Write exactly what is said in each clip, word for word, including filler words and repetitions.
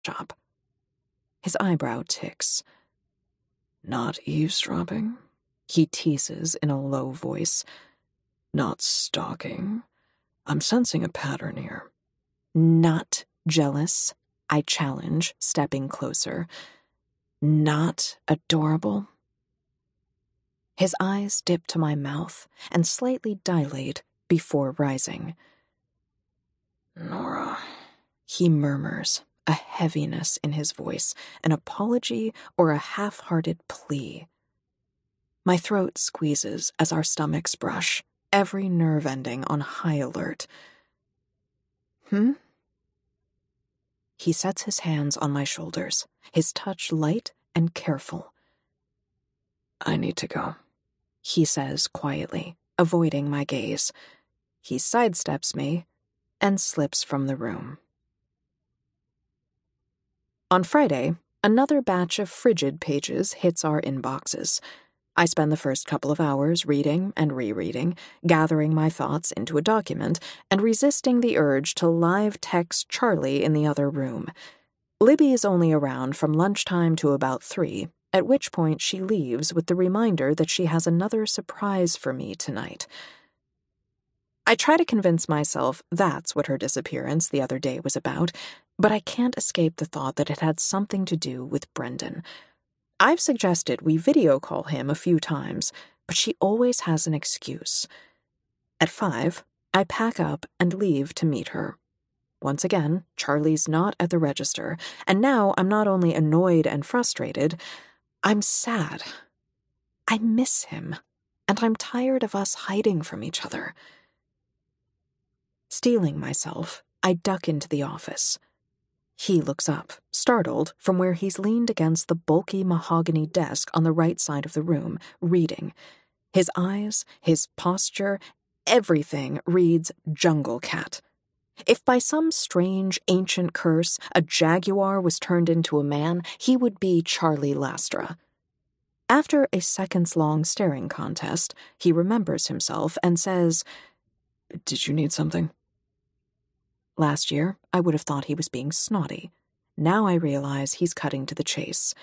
shop. His eyebrow ticks. Not eavesdropping? He teases in a low voice. Not stalking? I'm sensing a pattern here. Not jealous? I challenge, stepping closer. Not adorable? His eyes dip to my mouth and slightly dilate before rising. Nora, he murmurs, a heaviness in his voice, an apology or a half-hearted plea. My throat squeezes as our stomachs brush, every nerve ending on high alert. Hmm? He sets his hands on my shoulders, his touch light and careful. I need to go, he says quietly, avoiding my gaze. He sidesteps me and slips from the room. On Friday, another batch of frigid pages hits our inboxes. I spend the first couple of hours reading and rereading, gathering my thoughts into a document, and resisting the urge to live text Charlie in the other room. Libby is only around from lunchtime to about three, at which point she leaves with the reminder that she has another surprise for me tonight. I try to convince myself that's what her disappearance the other day was about, but I can't escape the thought that it had something to do with Brendan. I've suggested we video call him a few times, but she always has an excuse. At five, I pack up and leave to meet her. Once again, Charlie's not at the register, and now I'm not only annoyed and frustrated, I'm sad. I miss him, and I'm tired of us hiding from each other. Steeling myself, I duck into the office. He looks up, startled, from where he's leaned against the bulky mahogany desk on the right side of the room, reading. His eyes, his posture, everything reads Jungle Cat. If by some strange, ancient curse a jaguar was turned into a man, he would be Charlie Lastra. After a seconds-long staring contest, he remembers himself and says, "Did you need something?" Last year, I would have thought he was being snotty. Now I realize he's cutting to the chase.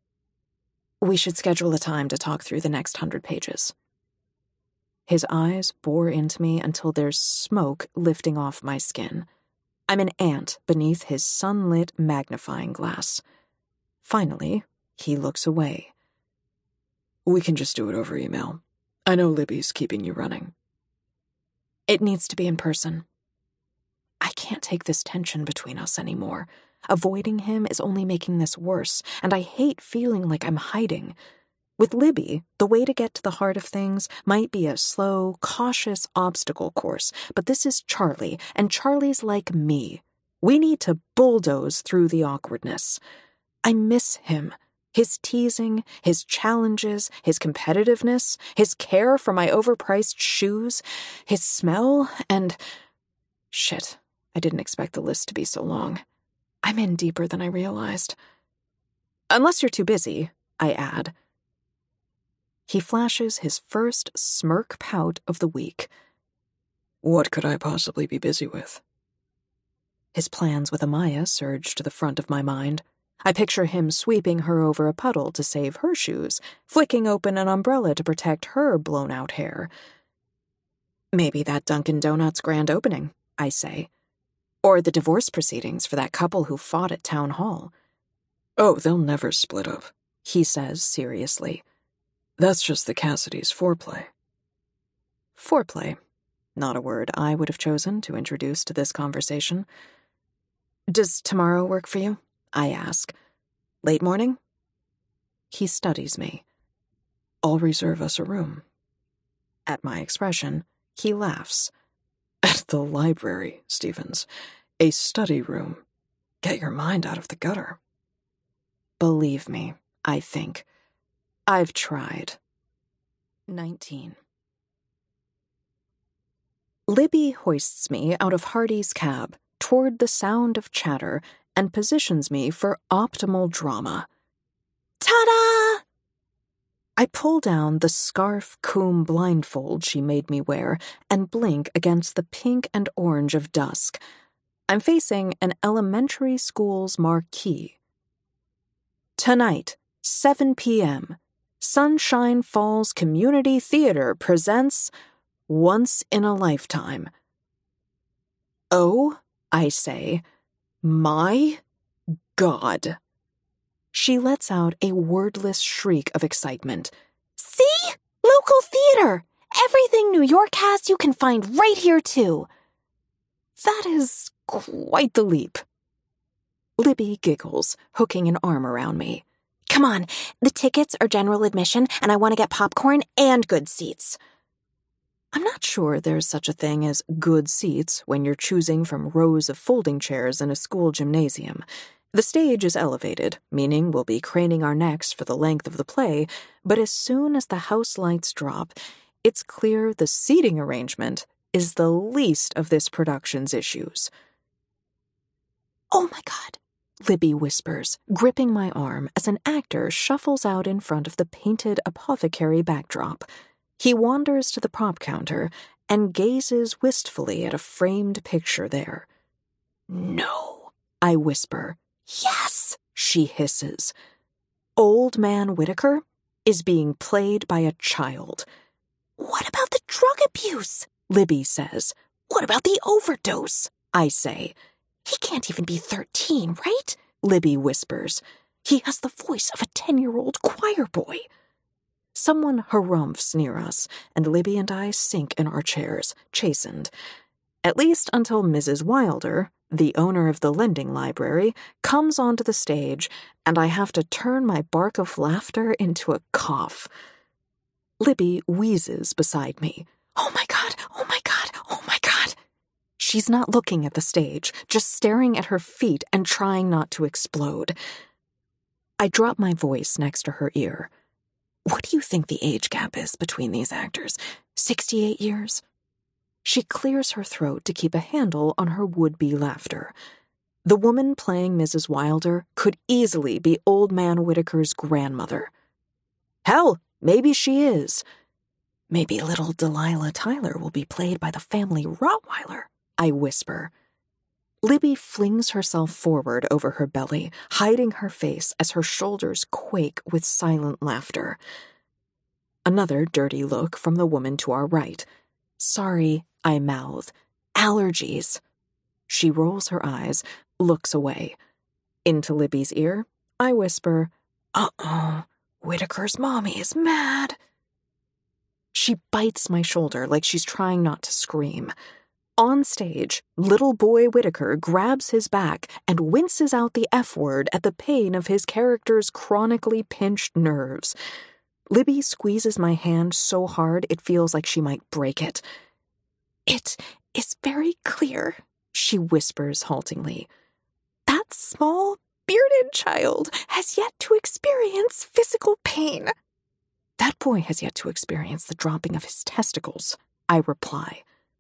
We should schedule a time to talk through the next hundred pages. His eyes bore into me until there's smoke lifting off my skin. I'm an ant beneath his sunlit magnifying glass. Finally, he looks away. We can just do it over email. I know Libby's keeping you running. It needs to be in person. I can't take this tension between us anymore. Avoiding him is only making this worse, and I hate feeling like I'm hiding. With Libby, the way to get to the heart of things might be a slow, cautious obstacle course, but this is Charlie, and Charlie's like me. We need to bulldoze through the awkwardness. I miss him. His teasing, his challenges, his competitiveness, his care for my overpriced shoes, his smell, and... Shit, I didn't expect the list to be so long. I'm in deeper than I realized. Unless you're too busy, I add. He flashes his first smirk pout of the week. What could I possibly be busy with? His plans with Amaya surge to the front of my mind. I picture him sweeping her over a puddle to save her shoes, flicking open an umbrella to protect her blown-out hair. Maybe that Dunkin' Donuts grand opening, I say. Or the divorce proceedings for that couple who fought at town hall. Oh, they'll never split up, he says seriously. That's just the Cassidy's foreplay. Foreplay. Not a word I would have chosen to introduce to this conversation. Does tomorrow work for you? I ask. Late morning? He studies me. I'll reserve us a room. At my expression, he laughs. At the library, Stevens. A study room. Get your mind out of the gutter. Believe me, I think. I've tried. nineteen. Libby hoists me out of Hardy's cab, toward the sound of chatter, and positions me for optimal drama. Ta-da! I pull down the scarf coom blindfold she made me wear and blink against the pink and orange of dusk. I'm facing an elementary school's marquee. Tonight, seven p.m., Sunshine Falls Community Theater presents Once in a Lifetime. Oh, I say, my God. She lets out a wordless shriek of excitement. See? Local theater! Everything New York has you can find right here, too. That is quite the leap. Libby giggles, hooking an arm around me. Come on, the tickets are general admission, and I want to get popcorn and good seats. I'm not sure there's such a thing as good seats when you're choosing from rows of folding chairs in a school gymnasium. The stage is elevated, meaning we'll be craning our necks for the length of the play, but as soon as the house lights drop, it's clear the seating arrangement is the least of this production's issues. Oh my God, Libby whispers, gripping my arm as an actor shuffles out in front of the painted apothecary backdrop. He wanders to the prop counter and gazes wistfully at a framed picture there. No, I whisper. Yes, she hisses. Old Man Whitaker is being played by a child. What about the drug abuse? Libby says. What about the overdose? I say. He can't even be thirteen, right? Libby whispers. He has the voice of a ten-year-old choir boy. Someone harumphs near us, and Libby and I sink in our chairs, chastened. At least until Missus Wilder, the owner of the lending library, comes onto the stage, and I have to turn my bark of laughter into a cough. Libby wheezes beside me. Oh my God, oh my God, oh my God. She's not looking at the stage, just staring at her feet and trying not to explode. I drop my voice next to her ear. What do you think the age gap is between these actors? Sixty-eight years? She clears her throat to keep a handle on her would-be laughter. The woman playing Missus Wilder could easily be Old Man Whitaker's grandmother. Hell, maybe she is. Maybe little Delilah Tyler will be played by the family Rottweiler, I whisper. Libby flings herself forward over her belly, hiding her face as her shoulders quake with silent laughter. Another dirty look from the woman to our right. Sorry, I mouth. Allergies. She rolls her eyes, looks away. Into Libby's ear, I whisper, Uh-oh, Whitaker's mommy is mad. She bites my shoulder like she's trying not to scream. On stage, little boy Whitaker grabs his back and winces out the F word at the pain of his character's chronically pinched nerves. Libby squeezes my hand so hard it feels like she might break it. It is very clear, she whispers haltingly. That small, bearded child has yet to experience physical pain. That boy has yet to experience the dropping of his testicles, I reply.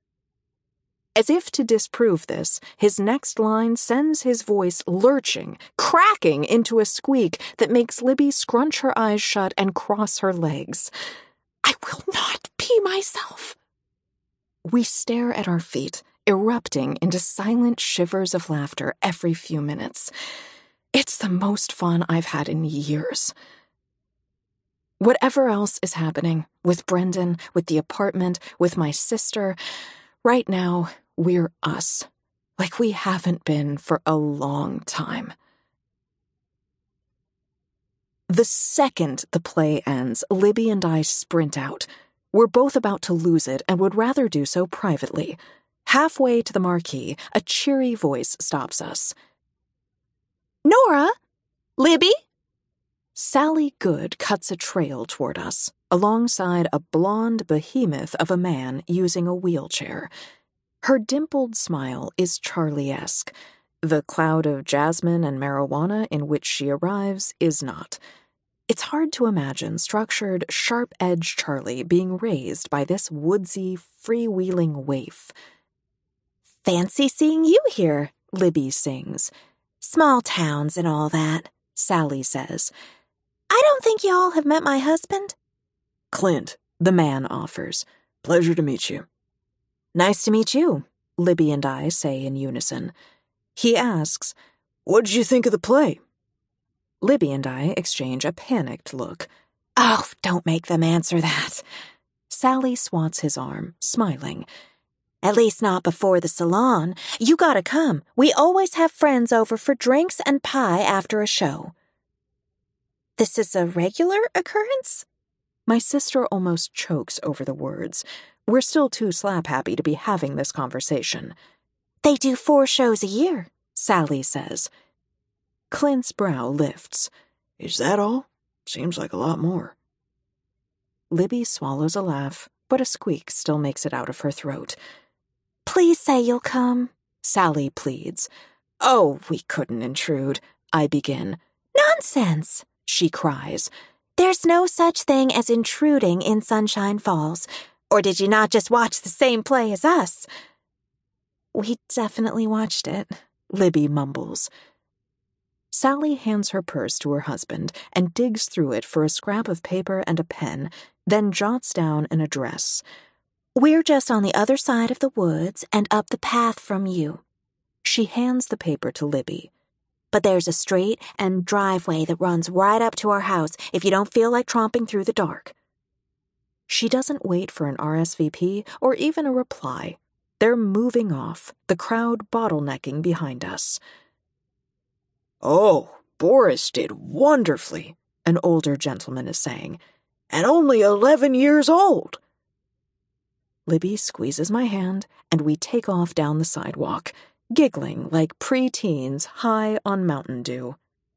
As if to disprove this, his next line sends his voice lurching, cracking into a squeak that makes Libby scrunch her eyes shut and cross her legs. I will not pee myself. We stare at our feet, erupting into silent shivers of laughter every few minutes. It's the most fun I've had in years. Whatever else is happening, with Brendan, with the apartment, with my sister, right now, we're us, like we haven't been for a long time. The second the play ends, Libby and I sprint out. We're both about to lose it and would rather do so privately. Halfway to the marquee, a cheery voice stops us. Nora? Libby? Sally Good cuts a trail toward us, alongside a blonde behemoth of a man using a wheelchair. Her dimpled smile is Charlie-esque. The cloud of jasmine and marijuana in which she arrives is not. It's hard to imagine structured, sharp-edged Charlie being raised by this woodsy, freewheeling waif. Fancy seeing you here, Libby sings. Small towns and all that, Sally says. I don't think you all have met my husband. Clint, the man offers. Pleasure to meet you. Nice to meet you, Libby and I say in unison. He asks, "What did you think of the play?" Libby and I exchange a panicked look. Oh, don't make them answer that. Sally swats his arm, smiling. At least not before the salon. You gotta come. We always have friends over for drinks and pie after a show. This is a regular occurrence? My sister almost chokes over the words. We're still too slap-happy to be having this conversation. They do four shows a year, Sally says. Clint's brow lifts. Is that all? Seems like a lot more. Libby swallows a laugh, but a squeak still makes it out of her throat. Please say you'll come, Sally pleads. Oh, we couldn't intrude, I begin. Nonsense, she cries. There's no such thing as intruding in Sunshine Falls. Or did you not just watch the same play as us? We definitely watched it, Libby mumbles. Sally hands her purse to her husband and digs through it for a scrap of paper and a pen, then jots down an address. We're just on the other side of the woods and up the path from you. She hands the paper to Libby. But there's a street and driveway that runs right up to our house if you don't feel like tromping through the dark. She doesn't wait for an R S V P or even a reply. They're moving off, the crowd bottlenecking behind us. Oh, Boris did wonderfully, an older gentleman is saying. And only eleven years old. Libby squeezes my hand, and we take off down the sidewalk, giggling like pre-teens high on Mountain Dew.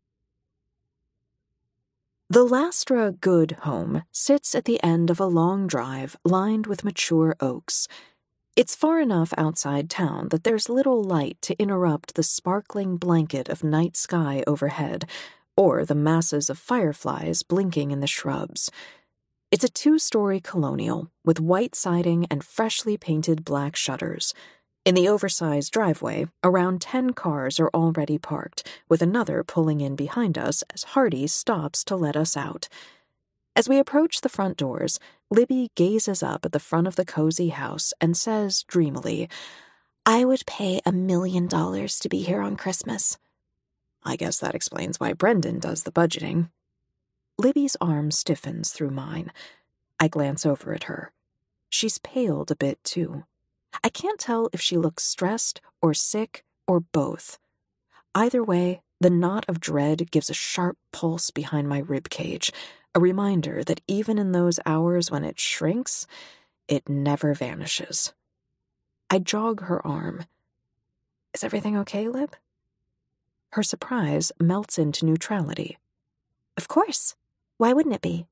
The Lastra Good home sits at the end of a long drive lined with mature oaks. It's far enough outside town that there's little light to interrupt the sparkling blanket of night sky overhead, or the masses of fireflies blinking in the shrubs. It's a two-story colonial with white siding and freshly painted black shutters. In the oversized driveway, around ten cars are already parked, with another pulling in behind us as Hardy stops to let us out. As we approach the front doors, Libby gazes up at the front of the cozy house and says dreamily, I would pay a million dollars to be here on Christmas. I guess that explains why Brendan does the budgeting. Libby's arm stiffens through mine. I glance over at her. She's paled a bit, too. I can't tell if she looks stressed or sick or both. Either way, the knot of dread gives a sharp pulse behind my ribcage, a reminder that even in those hours when it shrinks, it never vanishes. I jog her arm. Is everything okay, Lib? Her surprise melts into neutrality. Of course. Why wouldn't it be?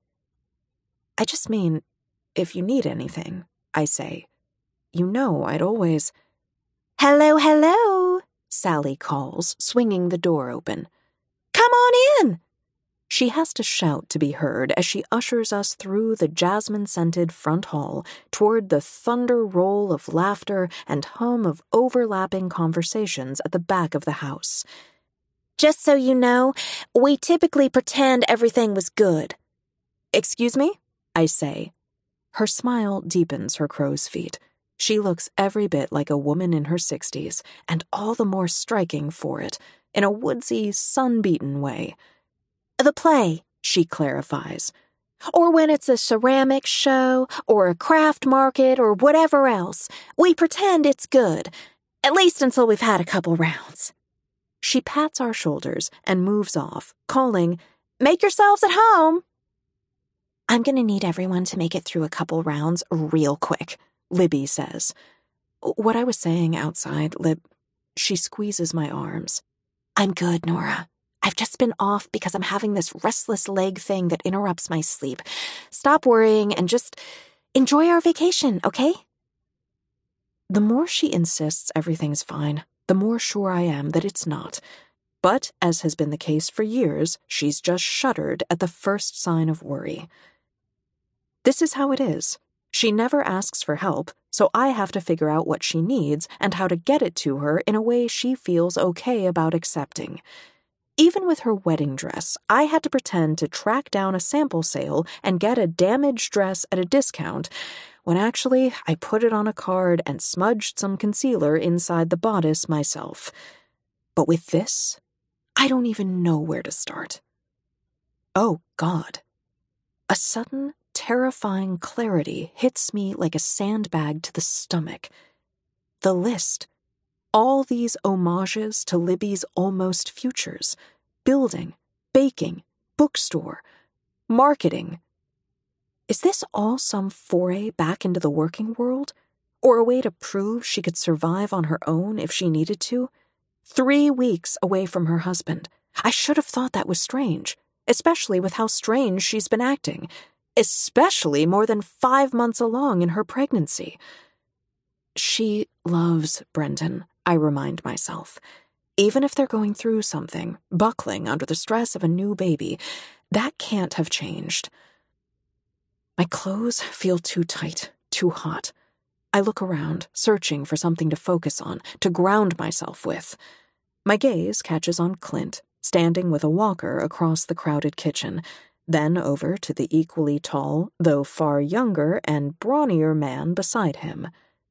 I just mean, if you need anything, I say. You know I'd always... Hello, hello, Sally calls, swinging the door open. Come on in! She has to shout to be heard as she ushers us through the jasmine-scented front hall toward the thunder roll of laughter and hum of overlapping conversations at the back of the house. Just so you know, we typically pretend everything was good. Excuse me? I say. Her smile deepens her crow's feet. She looks every bit like a woman in her sixties, and all the more striking for it, in a woodsy, sun-beaten way. The play, she clarifies. Or when it's a ceramics show, or a craft market, or whatever else. We pretend it's good, at least until we've had a couple rounds. She pats our shoulders and moves off, calling, Make yourselves at home! I'm going to need everyone to make it through a couple rounds real quick, Libby says. What I was saying outside, Lib... She squeezes my arms. I'm good, Nora. I've just been off because I'm having this restless leg thing that interrupts my sleep. Stop worrying and just enjoy our vacation, okay? The more she insists everything's fine, the more sure I am that it's not. But, as has been the case for years, she's just shuddered at the first sign of worry. This is how it is. She never asks for help, so I have to figure out what she needs and how to get it to her in a way she feels okay about accepting. Even with her wedding dress, I had to pretend to track down a sample sale and get a damaged dress at a discount, when actually I put it on a card and smudged some concealer inside the bodice myself. But with this, I don't even know where to start. Oh, God. A sudden, terrifying clarity hits me like a sandbag to the stomach. The list. All these homages to Libby's almost futures. Building, baking, bookstore, marketing. Is this all some foray back into the working world? Or a way to prove she could survive on her own if she needed to? Three weeks away from her husband. I should have thought that was strange, especially with how strange she's been acting, especially more than five months along in her pregnancy. She loves Brendan, I remind myself. Even if they're going through something, buckling under the stress of a new baby, that can't have changed. My clothes feel too tight, too hot. I look around, searching for something to focus on, to ground myself with. My gaze catches on Clint, standing with a walker across the crowded kitchen, then over to the equally tall, though far younger and brawnier man beside him.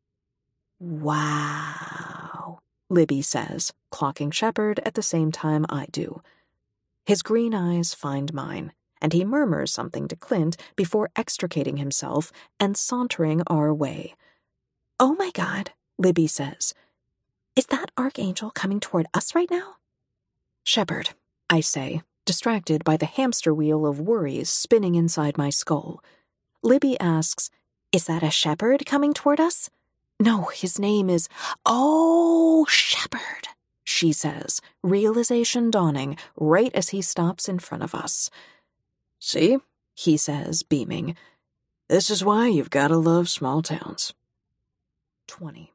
"Wow," Libby says, clocking Shepard at the same time I do. His green eyes find mine, and he murmurs something to Clint before extricating himself and sauntering our way. "Oh my God," Libby says. "Is that Archangel coming toward us right now?" "Shepard," I say, distracted by the hamster wheel of worries spinning inside my skull. Libby asks, "Is that a shepherd coming toward us?" "No, his name is—" "Oh, Shepard," she says, realization dawning right as he stops in front of us. "See," he says, beaming. "This is why you've got to love small towns." twenty.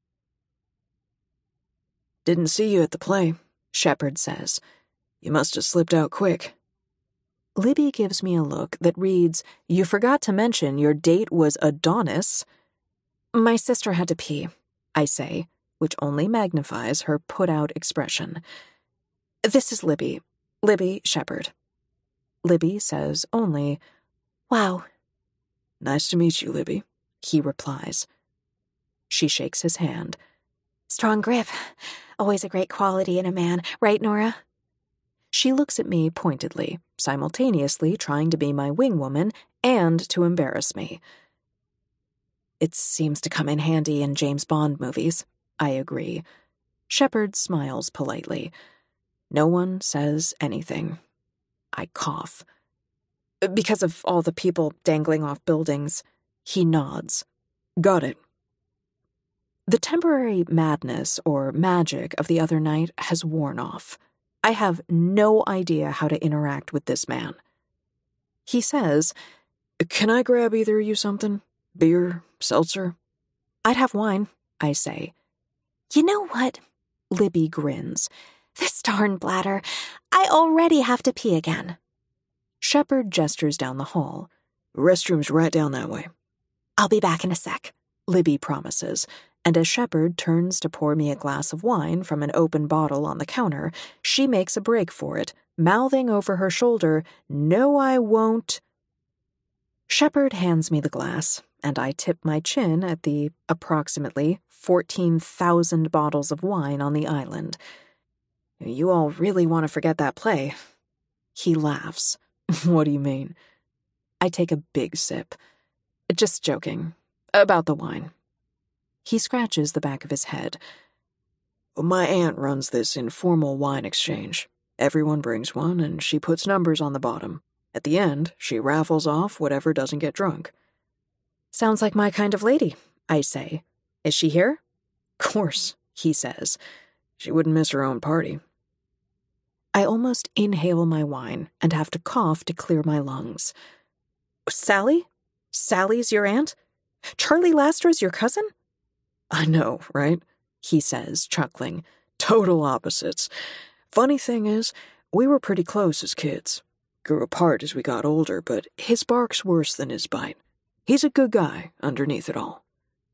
"Didn't see you at the play," Shepard says. "You must have slipped out quick." Libby gives me a look that reads, "You forgot to mention your date was Adonis." "My sister had to pee," I say, which only magnifies her put-out expression. "This is Libby. Libby Shepard." Libby says only, "Wow." "Nice to meet you, Libby," he replies. She shakes his hand. "Strong grip. Always a great quality in a man, right, Nora?" She looks at me pointedly, simultaneously trying to be my wingwoman and to embarrass me. "It seems to come in handy in James Bond movies," I agree. Shepard smiles politely. No one says anything. I cough. "Because of all the people dangling off buildings." He nods. "Got it." The temporary madness or magic of the other night has worn off. I have no idea how to interact with this man. He says, "Can I grab either of you something? Beer? Seltzer?" "I'd have wine," I say. "You know what?" Libby grins. "This darn bladder. I already have to pee again." Shepard gestures down the hall. "Restroom's right down that way." "I'll be back in a sec," Libby promises, and as Shepard turns to pour me a glass of wine from an open bottle on the counter, she makes a break for it, mouthing over her shoulder, "No, I won't." Shepard hands me the glass, and I tip my chin at the approximately fourteen thousand bottles of wine on the island. "You all really want to forget that play." He laughs. "What do you mean?" I take a big sip. "Just joking. About the wine." He scratches the back of his head. "My aunt runs this informal wine exchange. Everyone brings one, and she puts numbers on the bottom. At the end, she raffles off whatever doesn't get drunk." "Sounds like my kind of lady," I say. "Is she here?" "Course," he says. "She wouldn't miss her own party." I almost inhale my wine and have to cough to clear my lungs. "Sally? Sally's your aunt? Charlie Lastra's your cousin?" "I know, right?" he says, chuckling. "Total opposites. Funny thing is, we were pretty close as kids. Grew apart as we got older, but his bark's worse than his bite. He's a good guy underneath it all."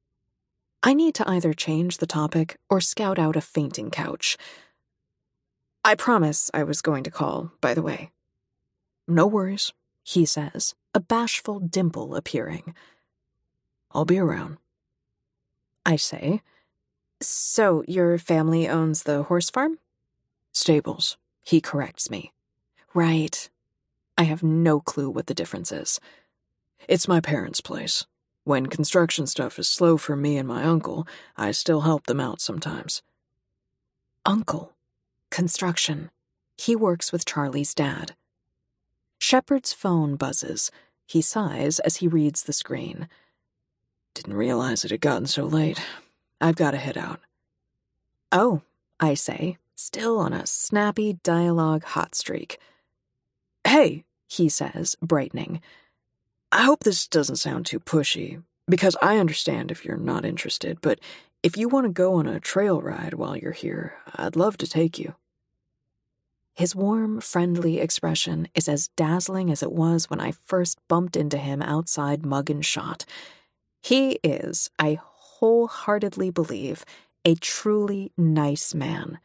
I need to either change the topic or scout out a fainting couch. "I promise I was going to call, by the way." "No worries," he says, a bashful dimple appearing. "I'll be around." I say, "So your family owns the horse farm?" Stables, he corrects me. Right. I have no clue what the difference is. It's my parents' place. When construction stuff is slow for me and my uncle, I still help them out sometimes. Uncle. Construction. He works with Charlie's dad. Shepard's phone buzzes. He sighs as he reads the screen. Didn't realize it had gotten so late. I've got to head out. Oh, I say, still on a snappy dialogue hot streak. Hey, he says, brightening. I hope this doesn't sound too pushy, because I understand if you're not interested, but if you want to go on a trail ride while you're here, I'd love to take you. His warm, friendly expression is as dazzling as it was when I first bumped into him outside Mug and Shot. He is, I wholeheartedly believe, a truly nice man.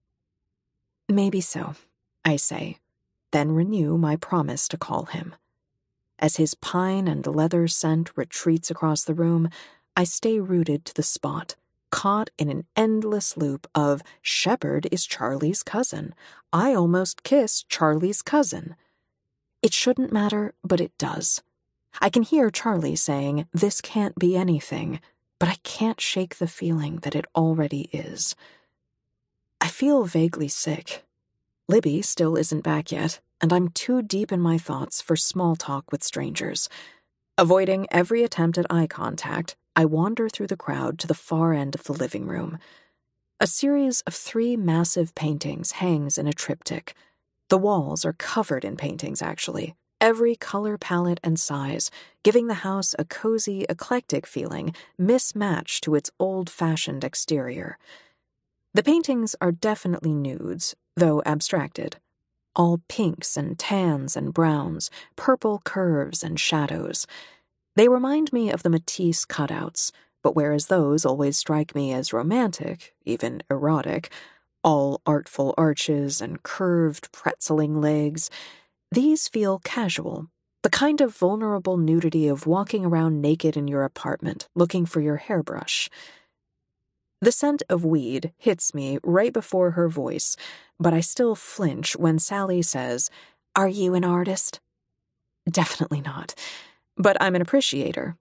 Maybe so, I say, then renew my promise to call him. As his pine and leather scent retreats across the room, I stay rooted to the spot, caught in an endless loop of Shepard is Charlie's cousin. I almost kissed Charlie's cousin. It shouldn't matter, but it does. I can hear Charlie saying, this can't be anything, but I can't shake the feeling that it already is. I feel vaguely sick. Libby still isn't back yet, and I'm too deep in my thoughts for small talk with strangers. Avoiding every attempt at eye contact, I wander through the crowd to the far end of the living room. A series of three massive paintings hangs in a triptych. The walls are covered in paintings, actually, every color palette and size, giving the house a cozy, eclectic feeling mismatched to its old-fashioned exterior. The paintings are definitely nudes, though abstracted. All pinks and tans and browns, purple curves and shadows. They remind me of the Matisse cutouts, but whereas those always strike me as romantic, even erotic, all artful arches and curved pretzeling legs, these feel casual, the kind of vulnerable nudity of walking around naked in your apartment, looking for your hairbrush. The scent of weed hits me right before her voice, but I still flinch when Sally says, "Are you an artist?" Definitely not, but I'm an appreciator.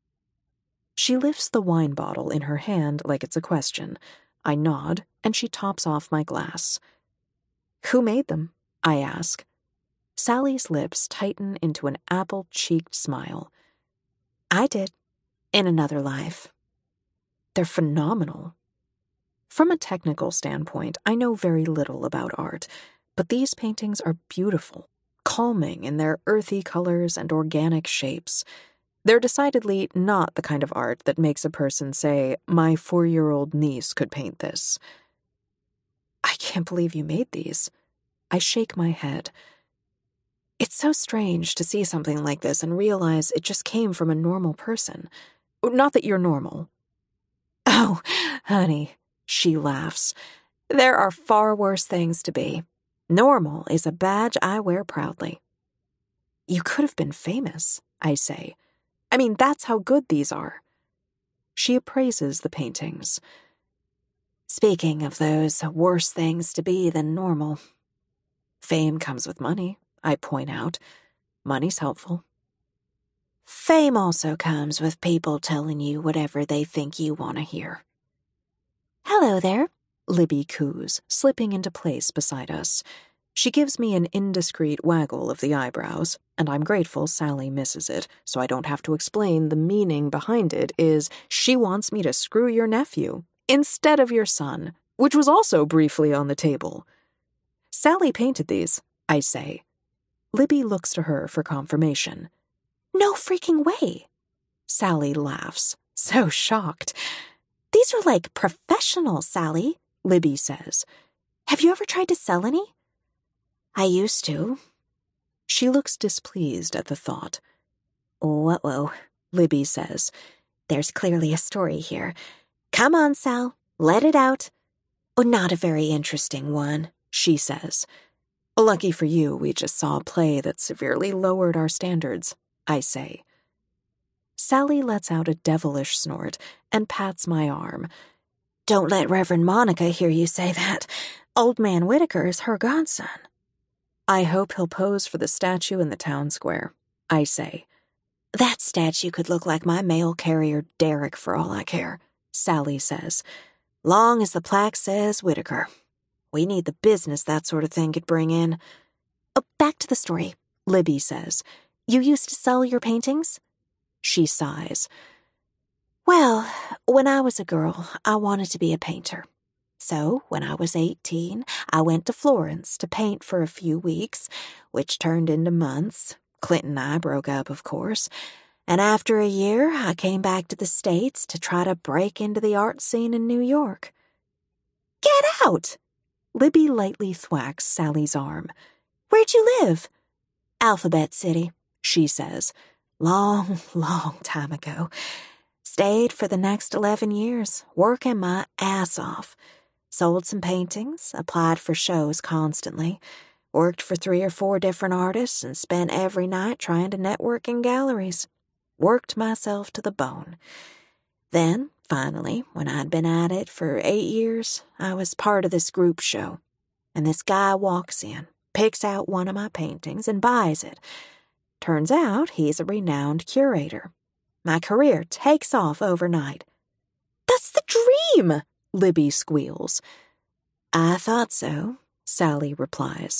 She lifts the wine bottle in her hand like it's a question. I nod, and she tops off my glass. Who made them? I ask. Sally's lips tighten into an apple-cheeked smile. I did, in another life. They're phenomenal. From a technical standpoint, I know very little about art, but these paintings are beautiful, calming in their earthy colors and organic shapes. They're decidedly not the kind of art that makes a person say, my four-year-old niece could paint this. I can't believe you made these. I shake my head. It's so strange to see something like this and realize it just came from a normal person. Not that you're normal. Oh, honey, she laughs. There are far worse things to be. Normal is a badge I wear proudly. You could have been famous, I say. I mean, that's how good these are. She appraises the paintings. Speaking of those worse things to be than normal. Fame comes with money, I point out. Money's helpful. Fame also comes with people telling you whatever they think you want to hear. Hello there, Libby coos, slipping into place beside us. She gives me an indiscreet waggle of the eyebrows, and I'm grateful Sally misses it, so I don't have to explain the meaning behind it is she wants me to screw your nephew instead of your son, which was also briefly on the table. Sally painted these, I say. Libby looks to her for confirmation. No freaking way. Sally laughs, so shocked. These are like professional, Sally, Libby says. Have you ever tried to sell any? I used to. She looks displeased at the thought. Whoa, Libby says. There's clearly a story here. Come on, Sal, let it out. Oh, not a very interesting one, she says. Lucky for you, we just saw a play that severely lowered our standards, I say. Sally lets out a devilish snort and pats my arm. Don't let Reverend Monica hear you say that. Old Man Whitaker is her godson. I hope he'll pose for the statue in the town square, I say. That statue could look like my mail carrier Derek for all I care, Sally says. Long as the plaque says Whitaker. We need the business that sort of thing could bring in. Oh, back to the story, Libby says. You used to sell your paintings? She sighs. Well, when I was a girl, I wanted to be a painter. So, when I was eighteen, I went to Florence to paint for a few weeks, which turned into months. Clint and I broke up, of course. And after a year, I came back to the States to try to break into the art scene in New York. Get out! Libby lightly thwacks Sally's arm. Where'd you live? Alphabet City, she says. Long, long time ago. Stayed for the next eleven years, working my ass off. Sold some paintings, applied for shows constantly, worked for three or four different artists, and spent every night trying to network in galleries. Worked myself to the bone. Then, finally, when I'd been at it for eight years, I was part of this group show. And this guy walks in, picks out one of my paintings, and buys it. Turns out he's a renowned curator. My career takes off overnight. That's the dream! Libby squeals. I thought so, Sally replies.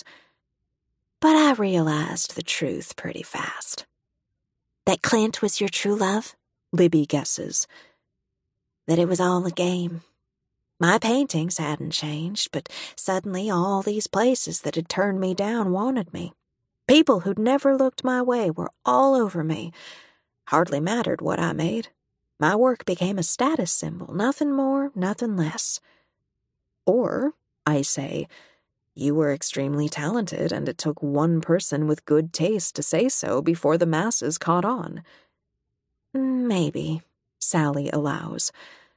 But I realized the truth pretty fast. That Clint was your true love? Libby guesses. That it was all a game. My paintings hadn't changed, but suddenly all these places that had turned me down wanted me. People who'd never looked my way were all over me. Hardly mattered what I made. My work became a status symbol, nothing more, nothing less. Or, I say, you were extremely talented, and it took one person with good taste to say so before the masses caught on. Maybe, Sally allows.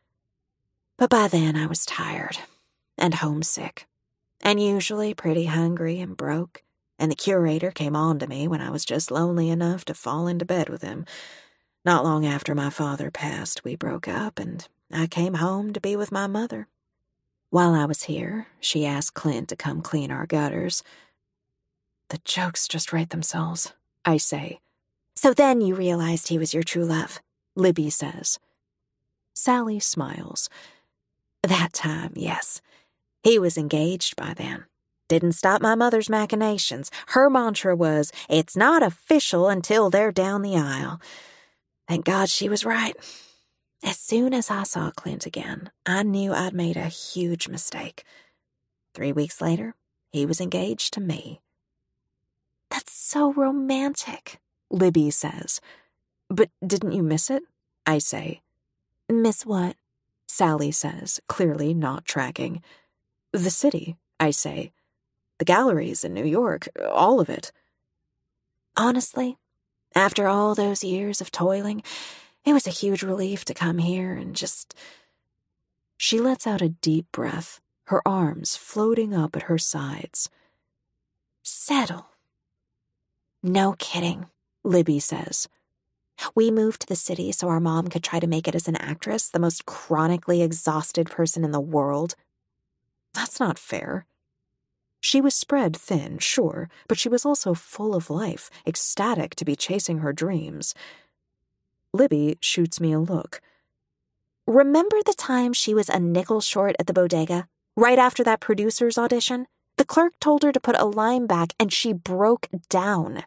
But by then I was tired and homesick, and usually pretty hungry and broke, and the curator came on to me when I was just lonely enough to fall into bed with him. Not long after my father passed, we broke up, and I came home to be with my mother. While I was here, she asked Clint to come clean our gutters. The jokes just write themselves, I say. So then you realized he was your true love, Libby says. Sally smiles. That time, yes. He was engaged by then. Didn't stop my mother's machinations. Her mantra was, it's not official until they're down the aisle. Thank God she was right. As soon as I saw Clint again, I knew I'd made a huge mistake. Three weeks later, he was engaged to me. That's so romantic, Libby says. But didn't you miss it? I say. Miss what? Sally says, clearly not tracking. The city, I say. The galleries in New York, all of it. Honestly, after all those years of toiling, it was a huge relief to come here and just... She lets out a deep breath, her arms floating up at her sides. Settle. No kidding, Libby says. We moved to the city so our mom could try to make it as an actress, the most chronically exhausted person in the world. That's not fair. She was spread thin, sure, but she was also full of life, ecstatic to be chasing her dreams. Libby shoots me a look. Remember the time she was a nickel short at the bodega, right after that producer's audition? The clerk told her to put a line back, and she broke down.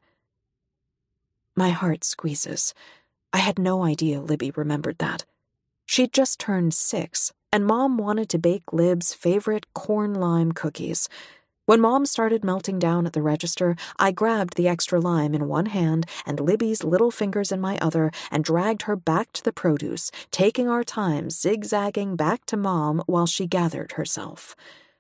My heart squeezes. I had no idea Libby remembered that. She'd just turned six, and Mom wanted to bake Lib's favorite corn-lime cookies. When Mom started melting down at the register, I grabbed the extra lime in one hand and Libby's little fingers in my other and dragged her back to the produce, taking our time zigzagging back to Mom while she gathered herself.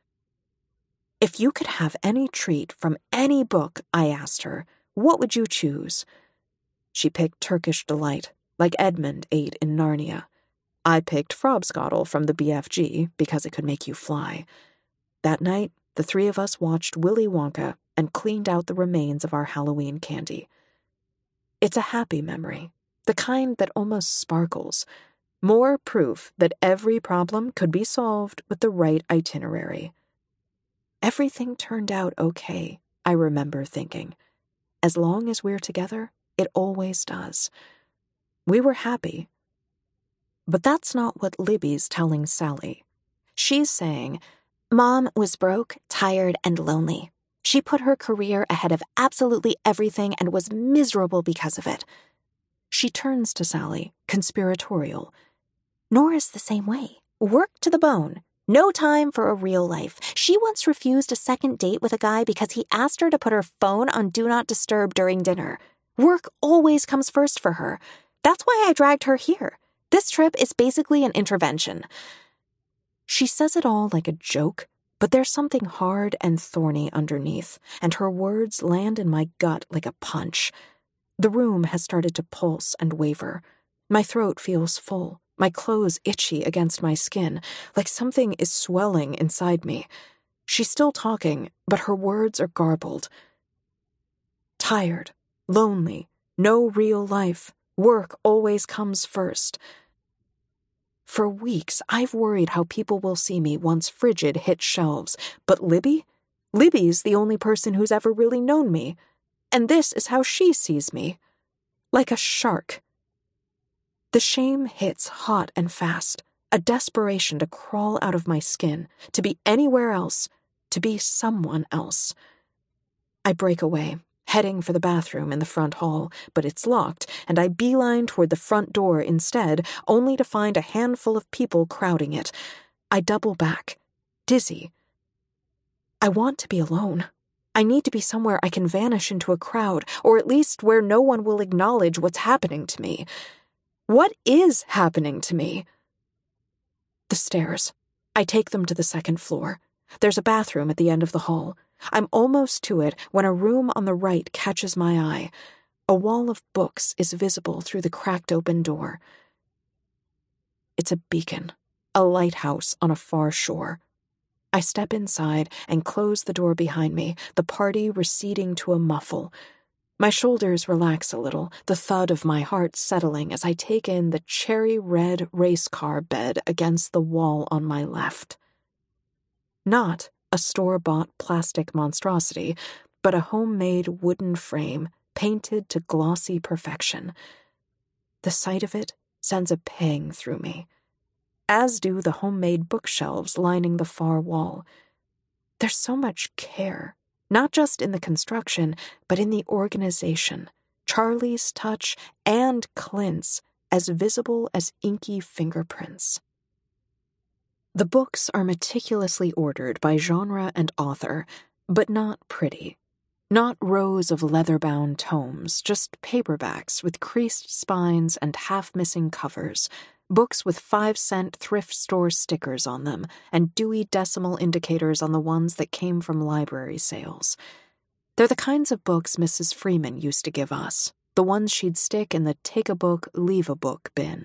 If you could have any treat from any book, I asked her, what would you choose? She picked Turkish Delight, like Edmund ate in Narnia. I picked Frobscottle from the B F G because it could make you fly. That night, the three of us watched Willy Wonka and cleaned out the remains of our Halloween candy. It's a happy memory, the kind that almost sparkles. More proof that every problem could be solved with the right itinerary. Everything turned out okay, I remember thinking. As long as we're together, it always does. We were happy. But that's not what Libby's telling Sally. She's saying, Mom was broke, tired, and lonely. She put her career ahead of absolutely everything and was miserable because of it. She turns to Sally, conspiratorial. Nora's the same way. Work to the bone. No time for a real life. She once refused a second date with a guy because he asked her to put her phone on Do Not Disturb during dinner. Work always comes first for her. That's why I dragged her here. This trip is basically an intervention. She says it all like a joke, but there's something hard and thorny underneath, and her words land in my gut like a punch. The room has started to pulse and waver. My throat feels full, my clothes itchy against my skin, like something is swelling inside me. She's still talking, but her words are garbled. Tired, lonely, no real life, work always comes first. For weeks, I've worried how people will see me once Frigid hits shelves, but Libby? Libby's the only person who's ever really known me, and this is how she sees me. Like a shark. The shame hits hot and fast, a desperation to crawl out of my skin, to be anywhere else, to be someone else. I break away, heading for the bathroom in the front hall, but it's locked, and I beeline toward the front door instead, only to find a handful of people crowding it. I double back, dizzy. I want to be alone. I need to be somewhere I can vanish into a crowd, or at least where no one will acknowledge what's happening to me. What is happening to me? The stairs. I take them to the second floor. There's a bathroom at the end of the hall. I'm almost to it when a room on the right catches my eye. A wall of books is visible through the cracked open door. It's a beacon, a lighthouse on a far shore. I step inside and close the door behind me, the party receding to a muffle. My shoulders relax a little, the thud of my heart settling as I take in the cherry-red race car bed against the wall on my left. Not a store-bought plastic monstrosity, but a homemade wooden frame painted to glossy perfection. The sight of it sends a pang through me, as do the homemade bookshelves lining the far wall. There's so much care, not just in the construction, but in the organization. Charlie's touch and Clint's, as visible as inky fingerprints. The books are meticulously ordered by genre and author, but not pretty. Not rows of leather-bound tomes, just paperbacks with creased spines and half-missing covers, books with five-cent thrift store stickers on them, and dewy decimal indicators on the ones that came from library sales. They're the kinds of books Missus Freeman used to give us, the ones she'd stick in the take-a-book, leave-a-book bin.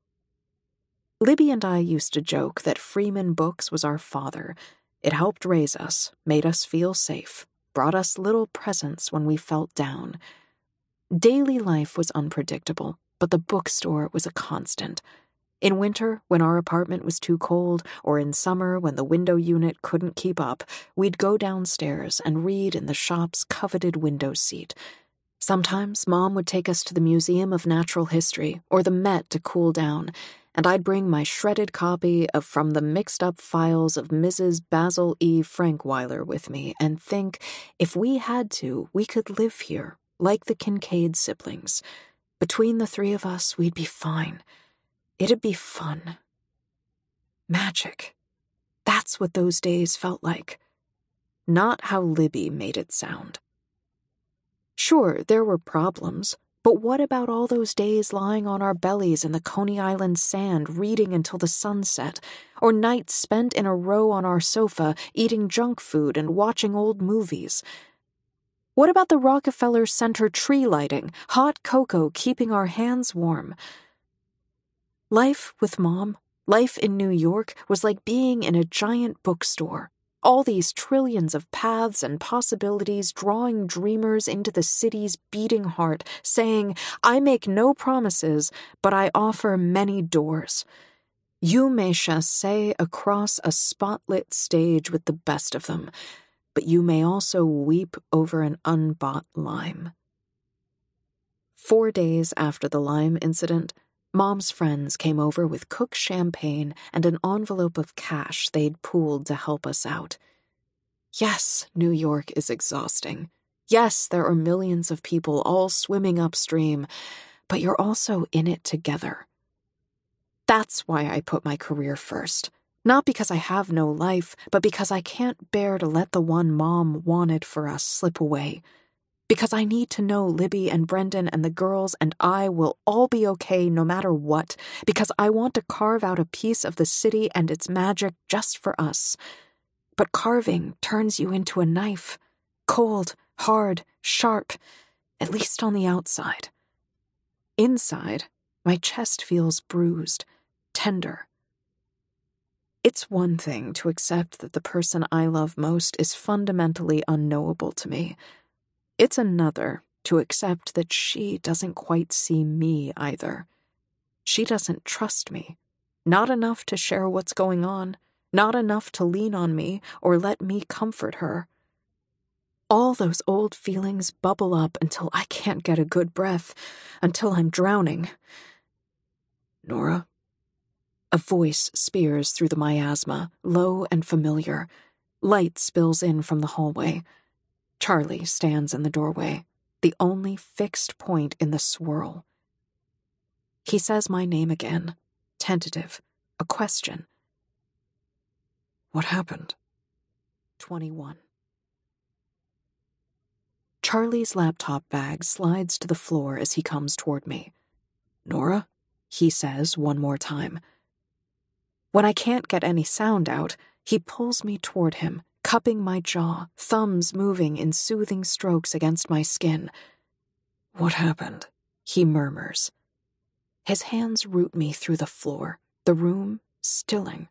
Libby and I used to joke that Freeman Books was our father. It helped raise us, made us feel safe, brought us little presents when we felt down. Daily life was unpredictable, but the bookstore was a constant. In winter, when our apartment was too cold, or in summer when the window unit couldn't keep up, we'd go downstairs and read in the shop's coveted window seat. Sometimes Mom would take us to the Museum of Natural History or the Met to cool down, and I'd bring my shredded copy of From the Mixed-Up Files of Missus Basil E. Frankweiler with me and think, if we had to, we could live here, like the Kincaid siblings. Between the three of us, we'd be fine. It'd be fun. Magic. That's what those days felt like. Not how Libby made it sound. Sure, there were problems. But what about all those days lying on our bellies in the Coney Island sand reading until the sunset, or nights spent in a row on our sofa eating junk food and watching old movies? What about the Rockefeller Center tree lighting, hot cocoa keeping our hands warm? Life with Mom, life in New York, was like being in a giant bookstore. All these trillions of paths and possibilities drawing dreamers into the city's beating heart, saying, I make no promises, but I offer many doors. You may chasse across a spotlit stage with the best of them, but you may also weep over an unbought lime. Four days after the lime incident, Mom's friends came over with Cook champagne and an envelope of cash they'd pooled to help us out. Yes, New York is exhausting. Yes, there are millions of people all swimming upstream, but you're also in it together. That's why I put my career first. Not because I have no life, but because I can't bear to let the one Mom wanted for us slip away. Because I need to know Libby and Brendan and the girls and I will all be okay no matter what. Because I want to carve out a piece of the city and its magic just for us. But carving turns you into a knife. Cold, hard, sharp, at least on the outside. Inside, my chest feels bruised, tender. It's one thing to accept that the person I love most is fundamentally unknowable to me. It's another to accept that she doesn't quite see me either. She doesn't trust me. Not enough to share what's going on. Not enough to lean on me or let me comfort her. All those old feelings bubble up until I can't get a good breath, until I'm drowning. Nora? A voice spears through the miasma, low and familiar. Light spills in from the hallway. Charlie stands in the doorway, the only fixed point in the swirl. He says my name again, tentative, a question. What happened? twenty-one. Charlie's laptop bag slides to the floor as he comes toward me. Nora? He says one more time. When I can't get any sound out, he pulls me toward him, cupping my jaw, thumbs moving in soothing strokes against my skin. What happened? He murmurs. His hands root me through the floor, the room stilling.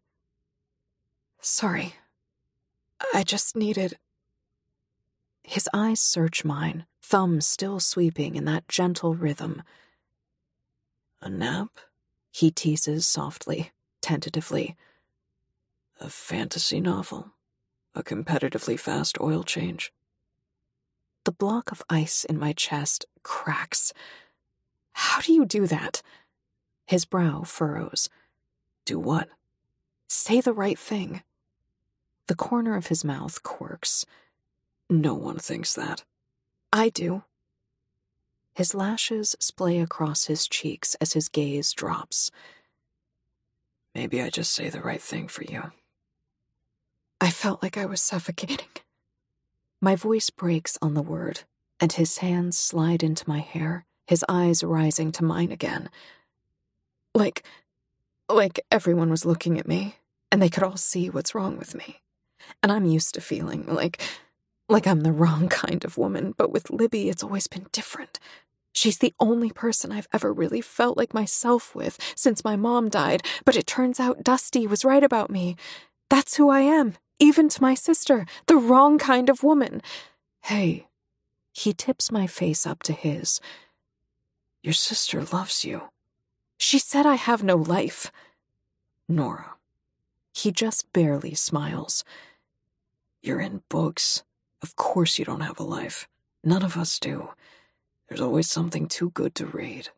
Sorry. I just needed... His eyes search mine, thumbs still sweeping in that gentle rhythm. A nap? He teases softly, tentatively. A fantasy novel? A competitively fast oil change? The block of ice in my chest cracks. How do you do that? His brow furrows. Do what? Say the right thing. The corner of his mouth quirks. No one thinks that. I do. His lashes splay across his cheeks as his gaze drops. Maybe I just say the right thing for you. I felt like I was suffocating. My voice breaks on the word, and his hands slide into my hair, his eyes rising to mine again. Like, like everyone was looking at me, and they could all see what's wrong with me. And I'm used to feeling like, like I'm the wrong kind of woman, but with Libby it's always been different. She's the only person I've ever really felt like myself with since my mom died, but it turns out Dusty was right about me. That's who I am, even to my sister, the wrong kind of woman. Hey, he tips my face up to his. Your sister loves you. She said I have no life. Nora. He just barely smiles. You're in books. Of course you don't have a life. None of us do. There's always something too good to read.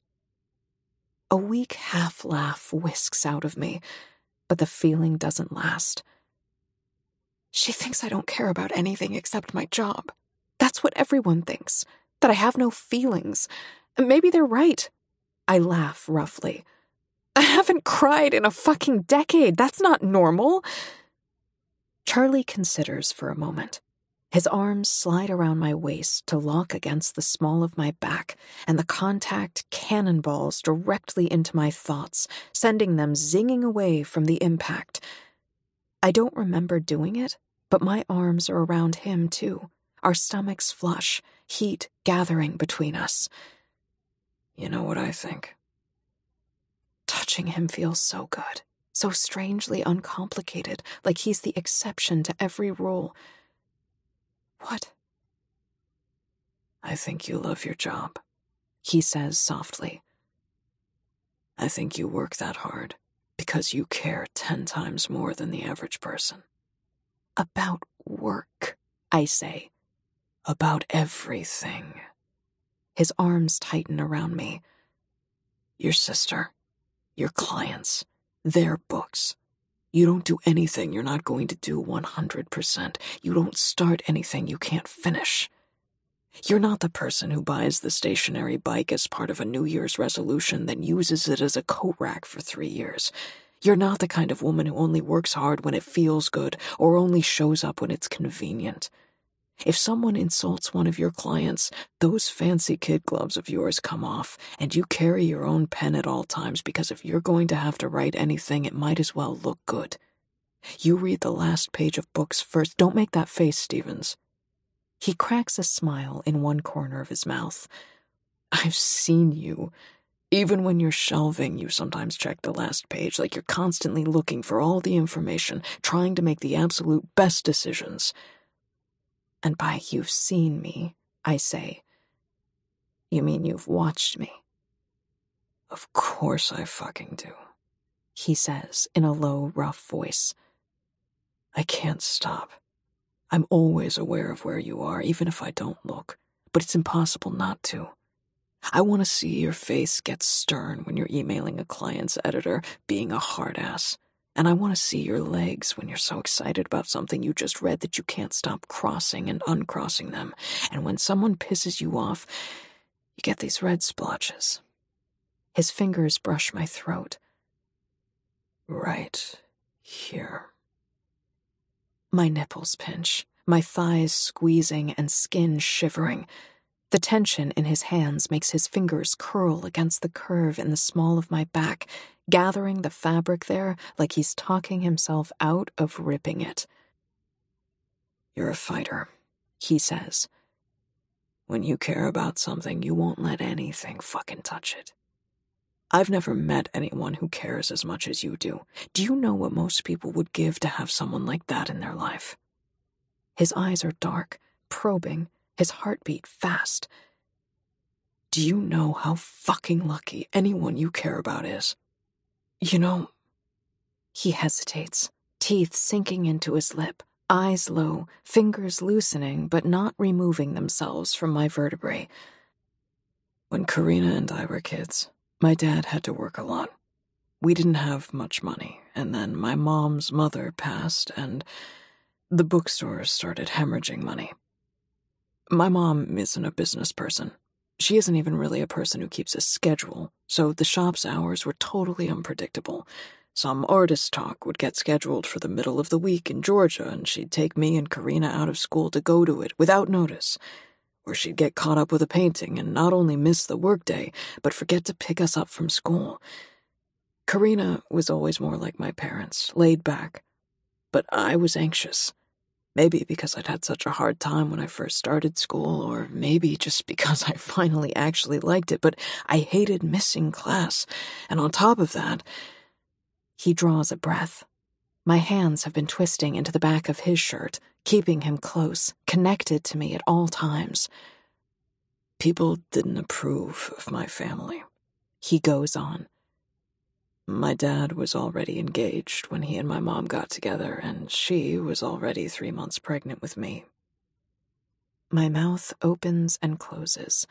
A weak half-laugh whisks out of me, but the feeling doesn't last. She thinks I don't care about anything except my job. That's what everyone thinks, that I have no feelings. Maybe they're right. I laugh roughly. I haven't cried in a fucking decade. That's not normal. Charlie considers for a moment. His arms slide around my waist to lock against the small of my back, and the contact cannonballs directly into my thoughts, sending them zinging away from the impact. I don't remember doing it, but my arms are around him too, our stomachs flush, heat gathering between us. You know what I think? Touching him feels so good, so strangely uncomplicated, like he's the exception to every rule. What? I think you love your job, he says softly. I think you work that hard, Because you care ten times more than the average person. About work, I say. About everything. His arms tighten around me. Your sister, your clients, their books. You don't do anything you're not going to do one hundred percent. You don't start anything you can't finish. You're not the person who buys the stationary bike as part of a New Year's resolution, then uses it as a coat rack for three years. You're not the kind of woman who only works hard when it feels good or only shows up when it's convenient. If someone insults one of your clients, those fancy kid gloves of yours come off, and you carry your own pen at all times because if you're going to have to write anything, it might as well look good. You read the last page of books first. Don't make that face, Stevens. He cracks a smile in one corner of his mouth. I've seen you. Even when you're shelving, you sometimes check the last page, like you're constantly looking for all the information, trying to make the absolute best decisions. And by you've seen me, I say, you mean you've watched me? Of course I fucking do, he says in a low, rough voice. I can't stop. I'm always aware of where you are, even if I don't look, but it's impossible not to. I want to see your face get stern when you're emailing a client's editor, being a hard ass. And I want to see your legs when you're so excited about something you just read that you can't stop crossing and uncrossing them. And when someone pisses you off, you get these red splotches. His fingers brush my throat. Right here. My nipples pinch, my thighs squeezing and skin shivering. The tension in his hands makes his fingers curl against the curve in the small of my back, gathering the fabric there like he's talking himself out of ripping it. You're a fighter, he says. When you care about something, you won't let anything fucking touch it. I've never met anyone who cares as much as you do. Do you know what most people would give to have someone like that in their life? His eyes are dark, probing, his heartbeat fast. Do you know how fucking lucky anyone you care about is? You know... He hesitates, teeth sinking into his lip, eyes low, fingers loosening but not removing themselves from my vertebrae. When Karina and I were kids, my dad had to work a lot. We didn't have much money, and then my mom's mother passed, and the bookstores started hemorrhaging money. My mom isn't a business person. She isn't even really a person who keeps a schedule, so the shop's hours were totally unpredictable. Some artist talk would get scheduled for the middle of the week in Georgia, and she'd take me and Karina out of school to go to it without notice. Or she'd get caught up with a painting and not only miss the workday, but forget to pick us up from school. Karina was always more like my parents, laid back. But I was anxious. Maybe because I'd had such a hard time when I first started school, or maybe just because I finally actually liked it, but I hated missing class. And on top of that... He draws a breath. My hands have been twisting into the back of his shirt, keeping him close, connected to me at all times. People didn't approve of my family. He goes on. My dad was already engaged when he and my mom got together, and she was already three months pregnant with me. My mouth opens and closes.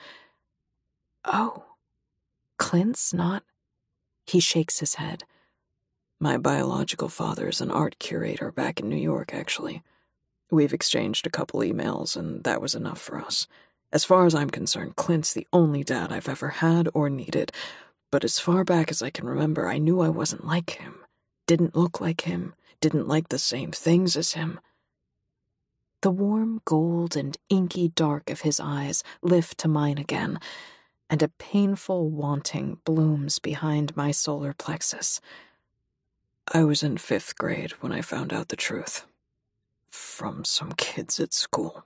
Oh, Clint's not... He shakes his head. My biological father's an art curator back in New York, actually. We've exchanged a couple emails, and that was enough for us. As far as I'm concerned, Clint's the only dad I've ever had or needed. But as far back as I can remember, I knew I wasn't like him. Didn't look like him. Didn't like the same things as him. The warm gold and inky dark of his eyes lift to mine again, and a painful wanting blooms behind my solar plexus. I was in fifth grade when I found out the truth. From some kids at school.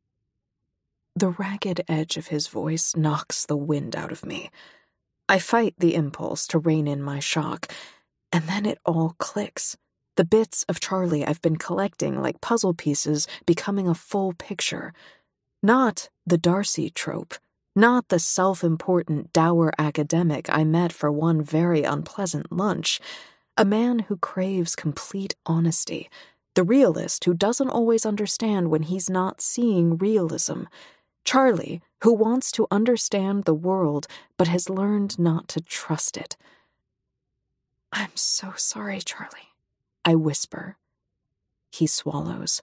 The ragged edge of his voice knocks the wind out of me. I fight the impulse to rein in my shock, and then it all clicks. The bits of Charlie I've been collecting like puzzle pieces becoming a full picture. Not the Darcy trope. Not the self-important dour academic I met for one very unpleasant lunch. A man who craves complete honesty. The realist who doesn't always understand when he's not seeing realism. Charlie, who wants to understand the world but has learned not to trust it. "I'm so sorry, Charlie," I whisper. He swallows.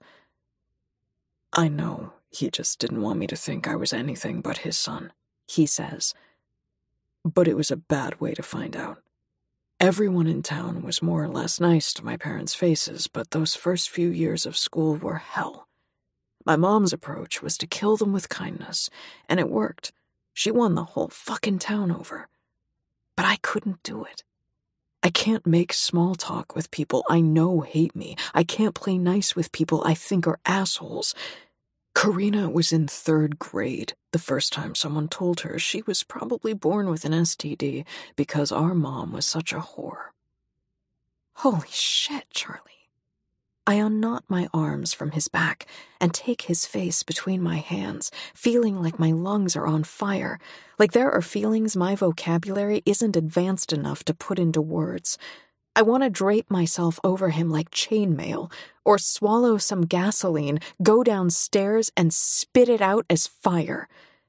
"I know he just didn't want me to think I was anything but his son," he says. "But it was a bad way to find out. Everyone in town was more or less nice to my parents' faces, but those first few years of school were hell. My mom's approach was to kill them with kindness, and it worked. She won the whole fucking town over. But I couldn't do it. I can't make small talk with people I know hate me. I can't play nice with people I think are assholes. Karina was in third grade the first time someone told her she was probably born with an S T D because our mom was such a whore." Holy shit, Charlie. I unknot my arms from his back and take his face between my hands, feeling like my lungs are on fire, like there are feelings my vocabulary isn't advanced enough to put into words. I want to drape myself over him like chainmail, or swallow some gasoline, go downstairs, and spit it out as fire.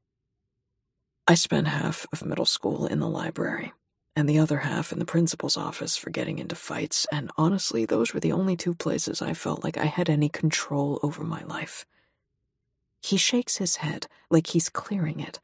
I spent half of middle school in the library, and the other half in the principal's office for getting into fights, and honestly, those were the only two places I felt like I had any control over my life. He shakes his head like he's clearing it.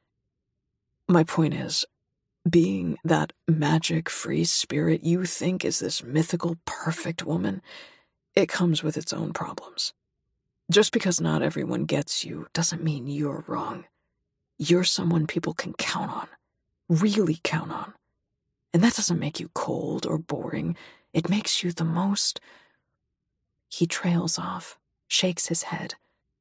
My point is, being that magic-free spirit you think is this mythical, perfect woman, it comes with its own problems. Just because not everyone gets you doesn't mean you're wrong. You're someone people can count on, really count on. And that doesn't make you cold or boring. It makes you the most... He trails off, shakes his head.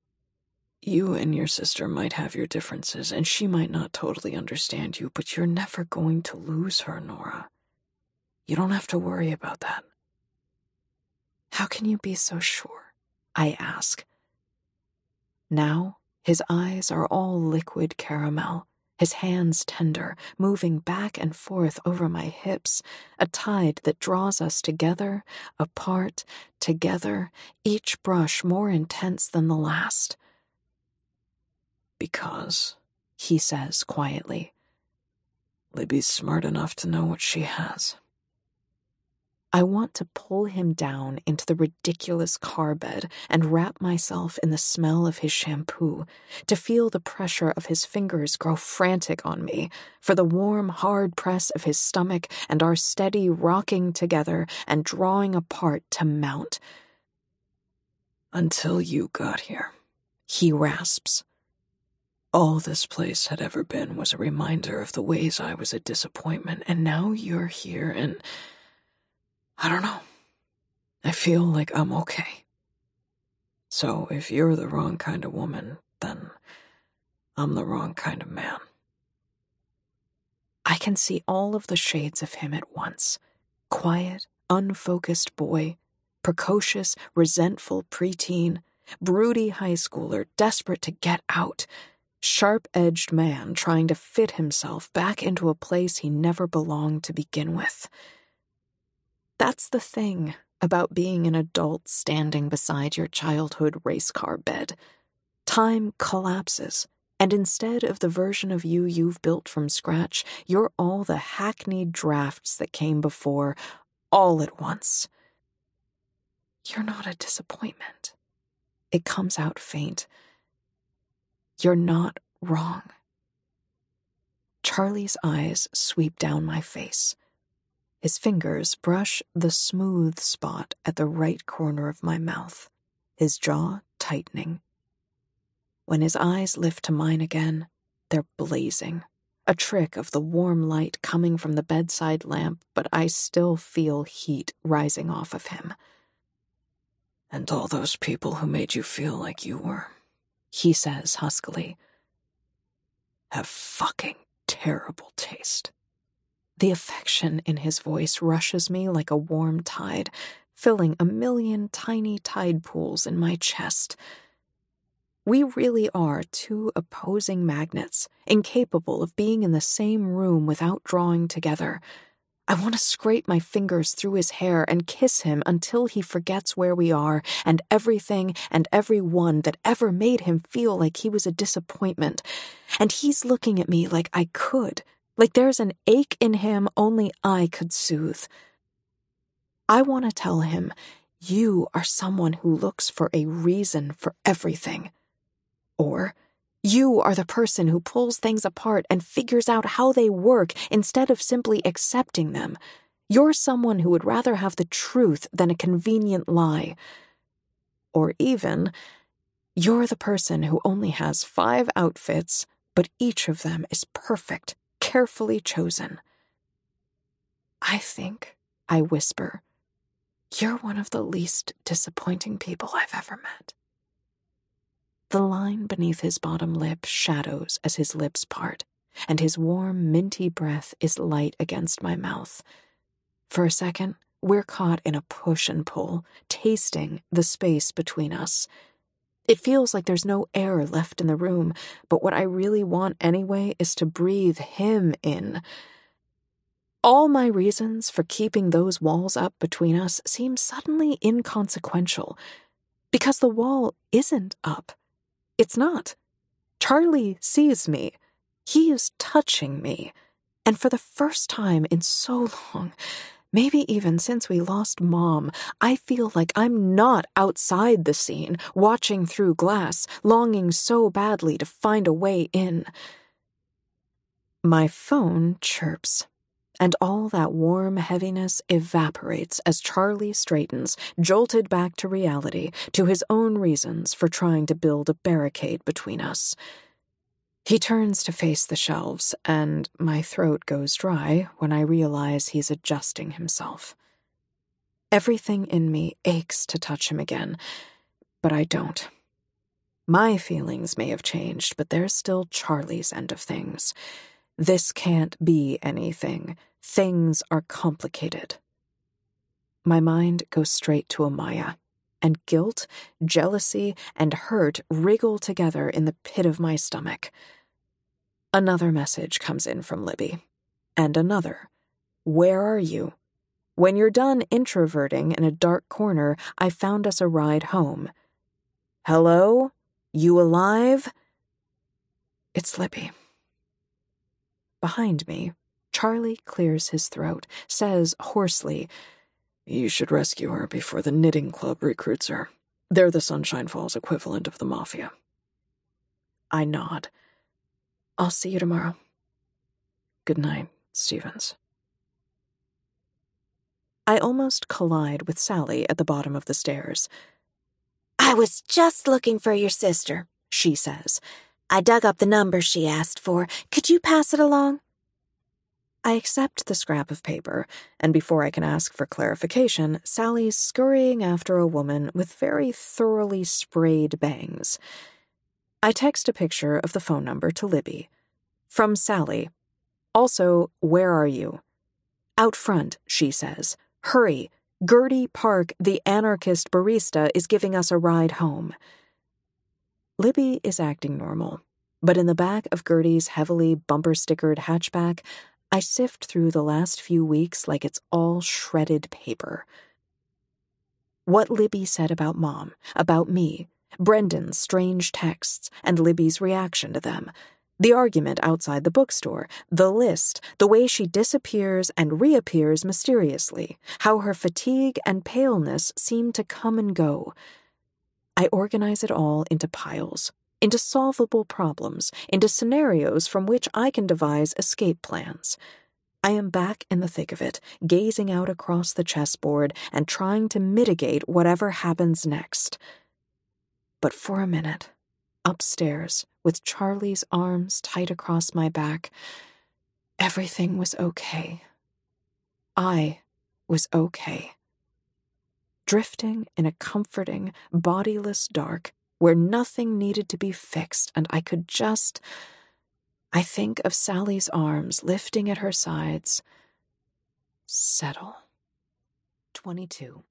You and your sister might have your differences, and she might not totally understand you, but you're never going to lose her, Nora. You don't have to worry about that. How can you be so sure? I ask. Now, his eyes are all liquid caramel, his hands tender, moving back and forth over my hips, a tide that draws us together, apart, together, each brush more intense than the last. Because, he says quietly, Libby's smart enough to know what she has. I want to pull him down into the ridiculous car bed and wrap myself in the smell of his shampoo, to feel the pressure of his fingers grow frantic on me, for the warm, hard press of his stomach and our steady rocking together and drawing apart to mount. Until you got here, he rasps. All this place had ever been was a reminder of the ways I was a disappointment, and now you're here and... I don't know. I feel like I'm okay. So if you're the wrong kind of woman, then I'm the wrong kind of man. I can see all of the shades of him at once. Quiet, unfocused boy, precocious, resentful preteen, broody high schooler desperate to get out, sharp-edged man trying to fit himself back into a place he never belonged to begin with. That's the thing about being an adult standing beside your childhood race car bed. Time collapses, and instead of the version of you you've built from scratch, you're all the hackneyed drafts that came before, all at once. You're not a disappointment. It comes out faint. You're not wrong. Charlie's eyes sweep down my face. His fingers brush the smooth spot at the right corner of my mouth, his jaw tightening. When his eyes lift to mine again, they're blazing, a trick of the warm light coming from the bedside lamp, but I still feel heat rising off of him. And all those people who made you feel like you were, he says huskily, have fucking terrible taste. The affection in his voice rushes me like a warm tide, filling a million tiny tide pools in my chest. We really are two opposing magnets, incapable of being in the same room without drawing together. I want to scrape my fingers through his hair and kiss him until he forgets where we are and everything and everyone that ever made him feel like he was a disappointment. And he's looking at me like I could, like there's an ache in him only I could soothe. I want to tell him, you are someone who looks for a reason for everything. Or, you are the person who pulls things apart and figures out how they work instead of simply accepting them. You're someone who would rather have the truth than a convenient lie. Or even, you're the person who only has five outfits, but each of them is perfect, carefully chosen. I think, I whisper, you're one of the least disappointing people I've ever met. The line beneath his bottom lip shadows as his lips part, and his warm, minty breath is light against my mouth. For a second, we're caught in a push and pull, tasting the space between us. It feels like there's no air left in the room, but what I really want anyway is to breathe him in. All my reasons for keeping those walls up between us seem suddenly inconsequential, because the wall isn't up. It's not. Charlie sees me. He is touching me. And for the first time in so long, maybe even since we lost Mom, I feel like I'm not outside the scene, watching through glass, longing so badly to find a way in. My phone chirps, and all that warm heaviness evaporates as Charlie straightens, jolted back to reality, to his own reasons for trying to build a barricade between us. He turns to face the shelves, and my throat goes dry when I realize he's adjusting himself. Everything in me aches to touch him again, but I don't. My feelings may have changed, but there's still Charlie's end of things. This can't be anything. Things are complicated. My mind goes straight to Amaya, and guilt, jealousy, and hurt wriggle together in the pit of my stomach. Another message comes in from Libby, and another. Where are you? When you're done introverting in a dark corner, I found us a ride home. Hello? You alive? It's Libby. Behind me, Charlie clears his throat, says hoarsely, You should rescue her before the knitting club recruits her. They're the Sunshine Falls equivalent of the Mafia. I nod. I'll see you tomorrow. Good night, Stevens. I almost collide with Sally at the bottom of the stairs. I was just looking for your sister, she says. I dug up the number she asked for. Could you pass it along? I accept the scrap of paper, and before I can ask for clarification, Sally's scurrying after a woman with very thoroughly sprayed bangs. I text a picture of the phone number to Libby. From Sally. Also, where are you? Out front, she says. Hurry. Gertie Park, the anarchist barista, is giving us a ride home. Libby is acting normal, but in the back of Gertie's heavily bumper-stickered hatchback, I sift through the last few weeks like it's all shredded paper. What Libby said about Mom, about me, Brendan's strange texts, and Libby's reaction to them, the argument outside the bookstore, the list, the way she disappears and reappears mysteriously, how her fatigue and paleness seem to come and go. I organize it all into piles, into solvable problems, into scenarios from which I can devise escape plans. I am back in the thick of it, gazing out across the chessboard and trying to mitigate whatever happens next. But for a minute, upstairs, with Charlie's arms tight across my back, everything was okay. I was okay. Drifting in a comforting, bodiless dark, where nothing needed to be fixed, and I could just... I think of Sally's arms lifting at her sides. Settle. twenty-two.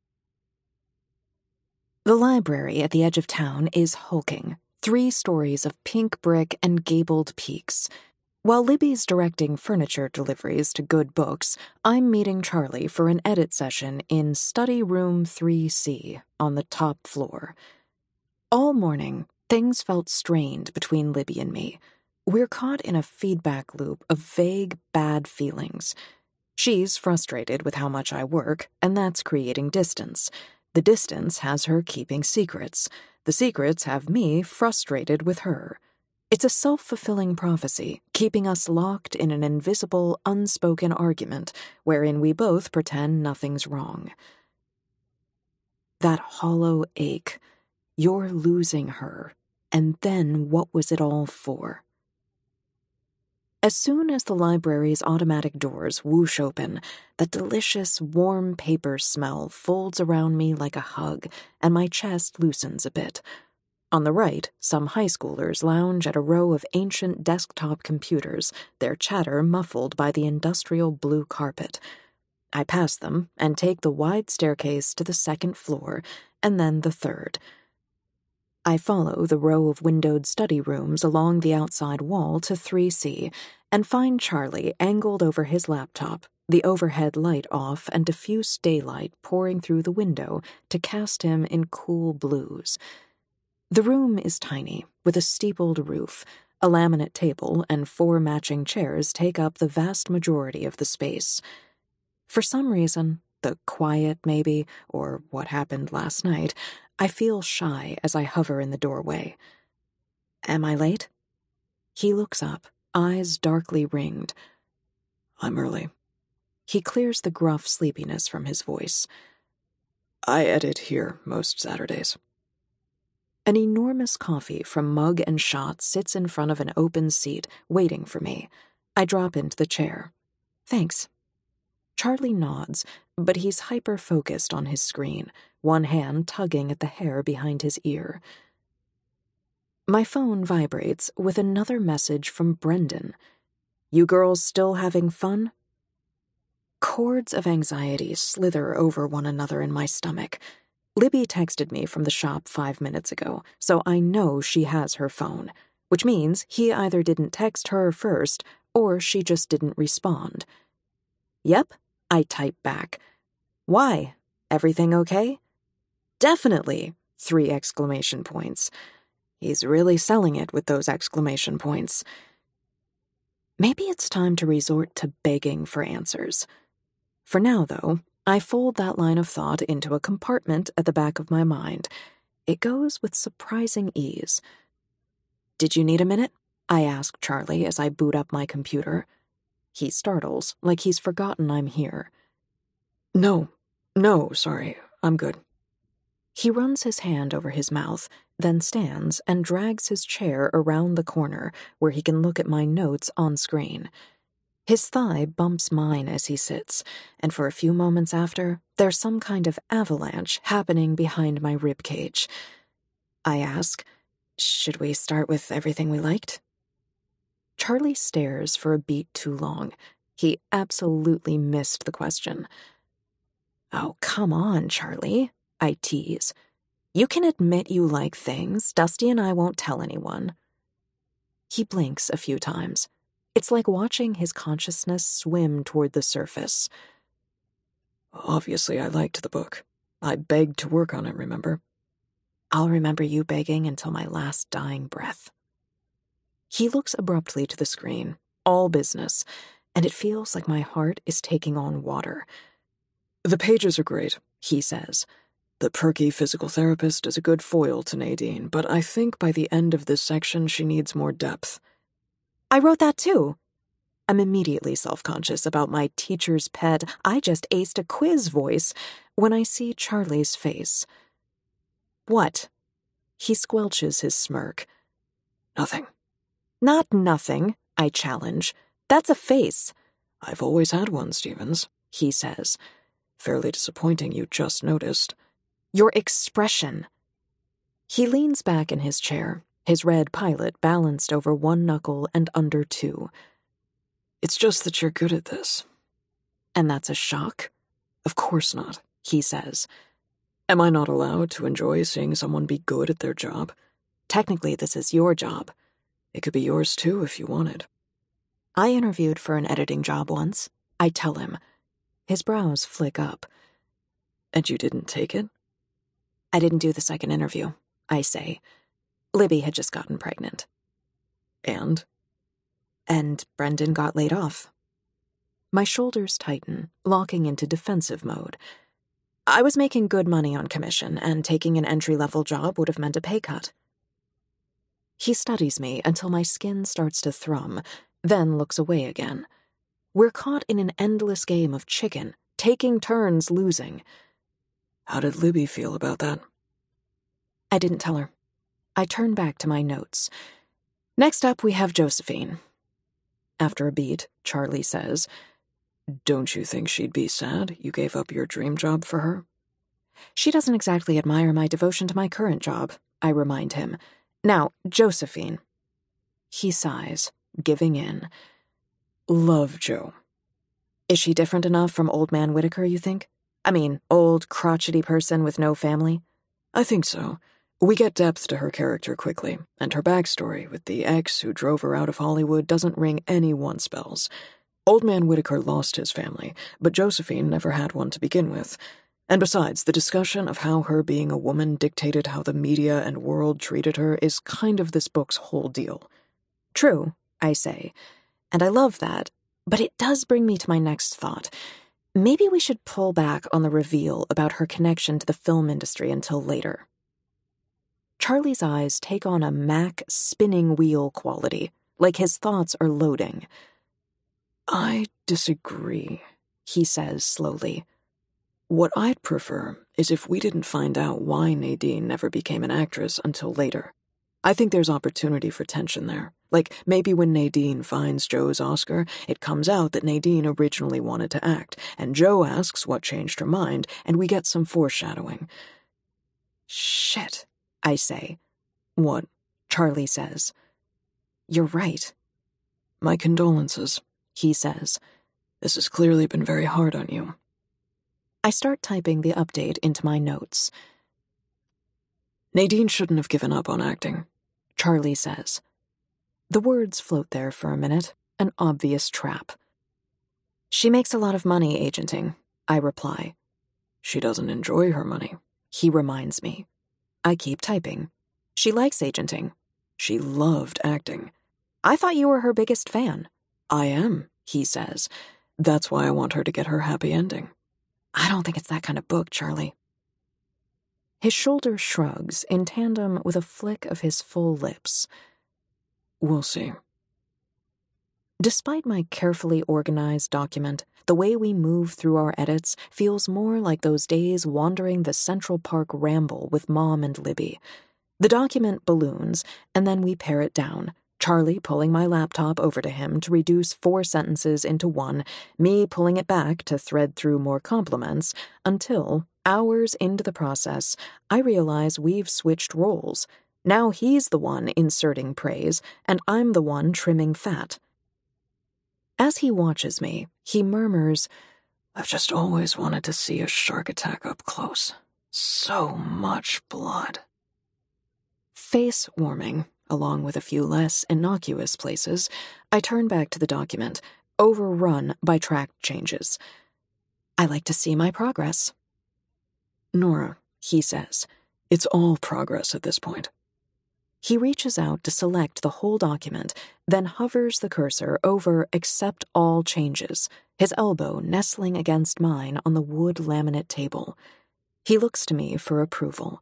The library at the edge of town is hulking, three stories of pink brick and gabled peaks. While Libby's directing furniture deliveries to Good Books, I'm meeting Charlie for an edit session in Study Room three C on the top floor. All morning, things felt strained between Libby and me. We're caught in a feedback loop of vague, bad feelings. She's frustrated with how much I work, and that's creating distance. The distance has her keeping secrets. The secrets have me frustrated with her. It's a self-fulfilling prophecy, keeping us locked in an invisible, unspoken argument wherein we both pretend nothing's wrong. That hollow ache. You're losing her. And then what was it all for? As soon as the library's automatic doors whoosh open, the delicious, warm paper smell folds around me like a hug, and my chest loosens a bit. On the right, some high schoolers lounge at a row of ancient desktop computers, their chatter muffled by the industrial blue carpet. I pass them and take the wide staircase to the second floor, and then the third. I follow the row of windowed study rooms along the outside wall to three C and find Charlie angled over his laptop, the overhead light off and diffuse daylight pouring through the window to cast him in cool blues. The room is tiny, with a steepled roof. A laminate table and four matching chairs take up the vast majority of the space. For some reason, the quiet maybe, or what happened last night, I feel shy as I hover in the doorway. Am I late? He looks up, eyes darkly ringed. I'm early. He clears the gruff sleepiness from his voice. I edit here most Saturdays. An enormous coffee from mug and shot sits in front of an open seat, waiting for me. I drop into the chair. Thanks. Charlie nods, but he's hyper-focused on his screen, one hand tugging at the hair behind his ear. My phone vibrates with another message from Brendan. You girls still having fun? Cords of anxiety slither over one another in my stomach. Libby texted me from the shop five minutes ago, so I know she has her phone, which means he either didn't text her first or she just didn't respond. Yep, I type back. Why? Everything okay? Definitely, three exclamation points. He's really selling it with those exclamation points. Maybe it's time to resort to begging for answers. For now, though, I fold that line of thought into a compartment at the back of my mind. It goes with surprising ease. Did you need a minute? I ask Charlie as I boot up my computer. He startles, like he's forgotten I'm here. No, no, sorry, I'm good. He runs his hand over his mouth, then stands and drags his chair around the corner where he can look at my notes on screen. His thigh bumps mine as he sits, and for a few moments after, there's some kind of avalanche happening behind my ribcage. I ask, should we start with everything we liked? Charlie stares for a beat too long. He absolutely missed the question. Oh, come on, Charlie, I tease. You can admit you like things. Dusty and I won't tell anyone. He blinks a few times. It's like watching his consciousness swim toward the surface. Obviously, I liked the book. I begged to work on it, remember? I'll remember you begging until my last dying breath. He looks abruptly to the screen, all business, and it feels like my heart is taking on water. The pages are great, he says. The perky physical therapist is a good foil to Nadine, but I think by the end of this section she needs more depth. I wrote that too. I'm immediately self-conscious about my teacher's pet, I just aced a quiz voice when I see Charlie's face. What? He squelches his smirk. Nothing. Not nothing, I challenge. That's a face. I've always had one, Stevens, he says. Fairly disappointing you just noticed. Your expression. He leans back in his chair, his red pilot balanced over one knuckle and under two. It's just that you're good at this. And that's a shock? Of course not, he says. Am I not allowed to enjoy seeing someone be good at their job? Technically, this is your job. It could be yours too if you wanted. I interviewed for an editing job once. I tell him. His brows flick up. And you didn't take it? I didn't do the second interview, I say. Libby had just gotten pregnant. And? And Brendan got laid off. My shoulders tighten, locking into defensive mode. I was making good money on commission, and taking an entry-level job would have meant a pay cut. He studies me until my skin starts to thrum, then looks away again. We're caught in an endless game of chicken, taking turns losing. How did Libby feel about that? I didn't tell her. I turn back to my notes. Next up, we have Josephine. After a beat, Charlie says, Don't you think she'd be sad you gave up your dream job for her? She doesn't exactly admire my devotion to my current job, I remind him. Now, Josephine. He sighs, giving in. Love Jo. Is she different enough from Old Man Whitaker, you think? I mean, old, crotchety person with no family? I think so. We get depth to her character quickly, and her backstory with the ex who drove her out of Hollywood doesn't ring any once bells. Old Man Whitaker lost his family, but Josephine never had one to begin with. And besides, the discussion of how her being a woman dictated how the media and world treated her is kind of this book's whole deal. True, I say, and I love that, but it does bring me to my next thought. Maybe we should pull back on the reveal about her connection to the film industry until later. Charlie's eyes take on a Mac spinning wheel quality, like his thoughts are loading. I disagree, he says slowly. What I'd prefer is if we didn't find out why Nadine never became an actress until later. I think there's opportunity for tension there. Like, maybe when Nadine finds Jo's Oscar, it comes out that Nadine originally wanted to act, and Jo asks what changed her mind, and we get some foreshadowing. Shit, I say. What? Charlie says. You're right. My condolences, he says. This has clearly been very hard on you. I start typing the update into my notes. Nadine shouldn't have given up on acting, Charlie says. The words float there for a minute, an obvious trap. She makes a lot of money agenting, I reply. She doesn't enjoy her money, he reminds me. I keep typing. She likes agenting. She loved acting. I thought you were her biggest fan. I am, he says. That's why I want her to get her happy ending. I don't think it's that kind of book, Charlie. His shoulder shrugs in tandem with a flick of his full lips. We'll see. Despite my carefully organized document, the way we move through our edits feels more like those days wandering the Central Park ramble with Mom and Libby. The document balloons, and then we pare it down, Charlie pulling my laptop over to him to reduce four sentences into one, me pulling it back to thread through more compliments, until, hours into the process, I realize we've switched roles. Now he's the one inserting praise, and I'm the one trimming fat. As he watches me, he murmurs, I've just always wanted to see a shark attack up close. So much blood. Face warming, along with a few less innocuous places, I turn back to the document, overrun by track changes. I like to see my progress. Nora, he says, it's all progress at this point. He reaches out to select the whole document, then hovers the cursor over Accept All Changes, his elbow nestling against mine on the wood laminate table. He looks to me for approval.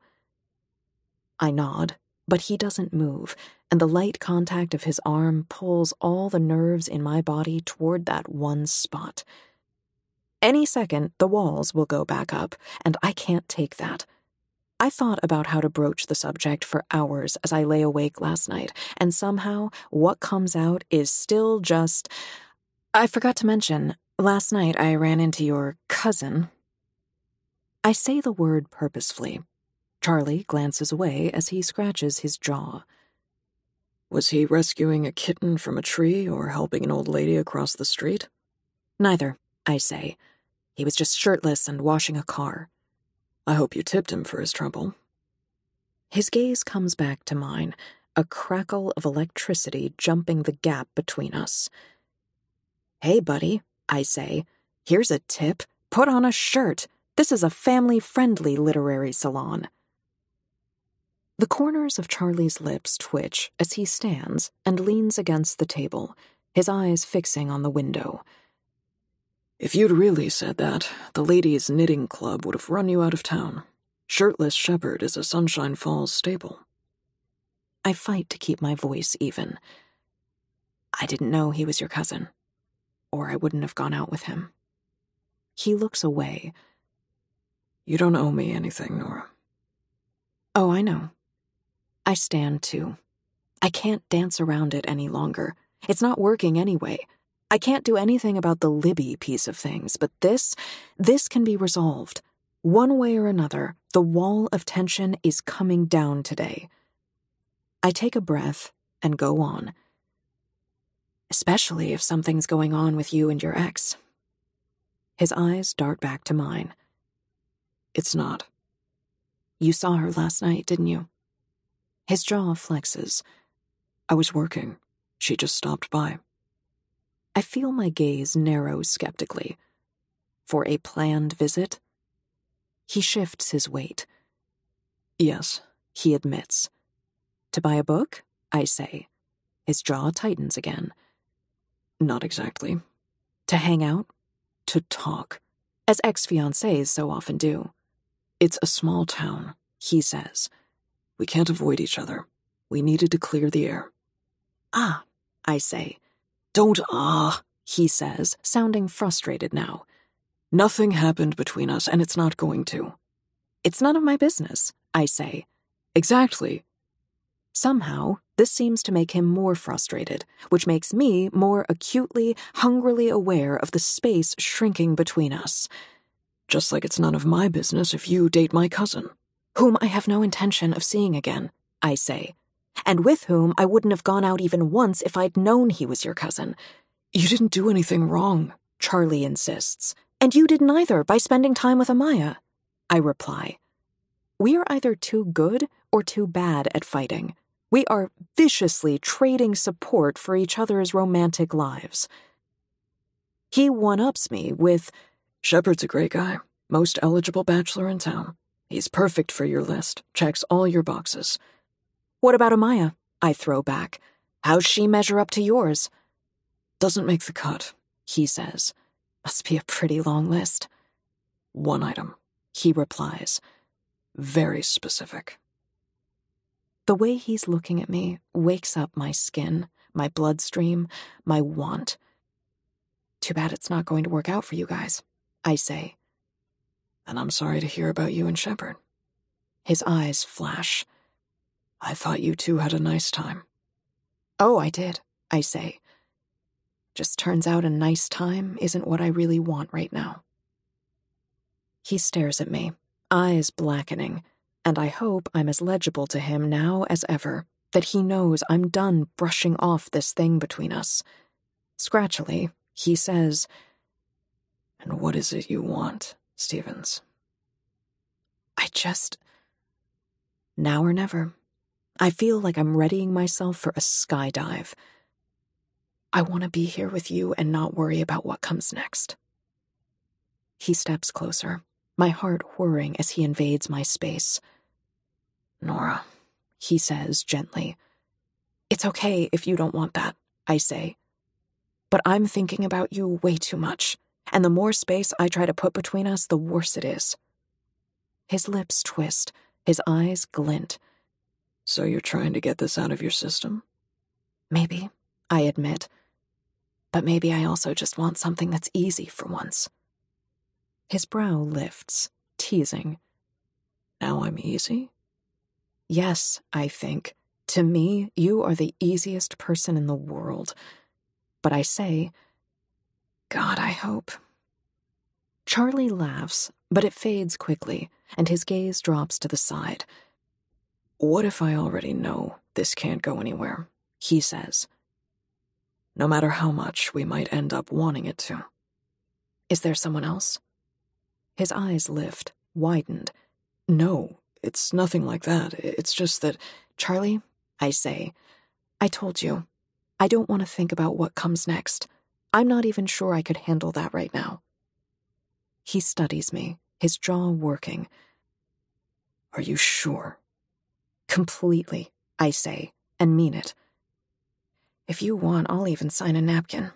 I nod, but he doesn't move, and the light contact of his arm pulls all the nerves in my body toward that one spot. Any second, the walls will go back up, and I can't take that. I thought about how to broach the subject for hours as I lay awake last night, and somehow what comes out is still just... I forgot to mention, last night I ran into your cousin. I say the word purposefully. Charlie glances away as he scratches his jaw. Was he rescuing a kitten from a tree or helping an old lady across the street? Neither, I say. He was just shirtless and washing a car. I hope you tipped him for his trouble. His gaze comes back to mine, a crackle of electricity jumping the gap between us. Hey, buddy, I say. Here's a tip. Put on a shirt. This is a family-friendly literary salon. The corners of Charlie's lips twitch as he stands and leans against the table, his eyes fixing on the window. If you'd really said that, the ladies' knitting club would have run you out of town. Shirtless Shepherd is a Sunshine Falls staple. I fight to keep my voice even. I didn't know he was your cousin, or I wouldn't have gone out with him. He looks away. You don't owe me anything, Nora. Oh, I know. I stand too. I can't dance around it any longer. It's not working anyway. I can't do anything about the Libby piece of things, but this, this can be resolved. One way or another, the wall of tension is coming down today. I take a breath and go on. Especially if something's going on with you and your ex. His eyes dart back to mine. It's not. You saw her last night, didn't you? His jaw flexes. I was working. She just stopped by. I feel my gaze narrow skeptically. For a planned visit? He shifts his weight. Yes, he admits. To buy a book? I say. His jaw tightens again. Not exactly. To hang out? To talk. As ex-fiancés so often do. It's a small town, he says. We can't avoid each other. We needed to clear the air. Ah, I say. Don't ah, he says, sounding frustrated now. Nothing happened between us, and it's not going to. It's none of my business, I say. Exactly. Somehow, this seems to make him more frustrated, which makes me more acutely, hungrily aware of the space shrinking between us. Just like it's none of my business if you date my cousin, whom I have no intention of seeing again, I say, and with whom I wouldn't have gone out even once if I'd known he was your cousin. You didn't do anything wrong, Charlie insists, and you didn't either by spending time with Amaya, I reply. We are either too good or too bad at fighting. We are viciously trading support for each other's romantic lives. He one-ups me with, Shepard's a great guy, most eligible bachelor in town. He's perfect for your list, checks all your boxes. What about Amaya? I throw back. How's she measure up to yours? Doesn't make the cut, he says. Must be a pretty long list. One item, he replies. Very specific. The way he's looking at me wakes up my skin, my bloodstream, my want. Too bad it's not going to work out for you guys, I say. And I'm sorry to hear about you and Shepard. His eyes flash. I thought you two had a nice time. Oh, I did, I say. Just turns out a nice time isn't what I really want right now. He stares at me, eyes blackening, and I hope I'm as legible to him now as ever, that he knows I'm done brushing off this thing between us. Scratchily, he says, And what is it you want, Stevens? I just... Now or never. I feel like I'm readying myself for a skydive. I want to be here with you and not worry about what comes next. He steps closer, my heart whirring as he invades my space. Nora, he says gently. It's okay if you don't want that, I say. But I'm thinking about you way too much, and the more space I try to put between us, the worse it is. His lips twist, his eyes glint. So you're trying to get this out of your system? Maybe, I admit. But maybe I also just want something that's easy for once. His brow lifts, teasing. Now I'm easy? Yes, I think. To me, you are the easiest person in the world. But I say, God, I hope. Charlie laughs, but it fades quickly, and his gaze drops to the side. What if I already know this can't go anywhere? He says. No matter how much we might end up wanting it to. Is there someone else? His eyes lift, widened. No, it's nothing like that. It's just that, Charlie, I say, I told you, I don't want to think about what comes next. I'm not even sure I could handle that right now. He studies me, his jaw working. Are you sure? Completely, I say, and mean it. If you want, I'll even sign a napkin.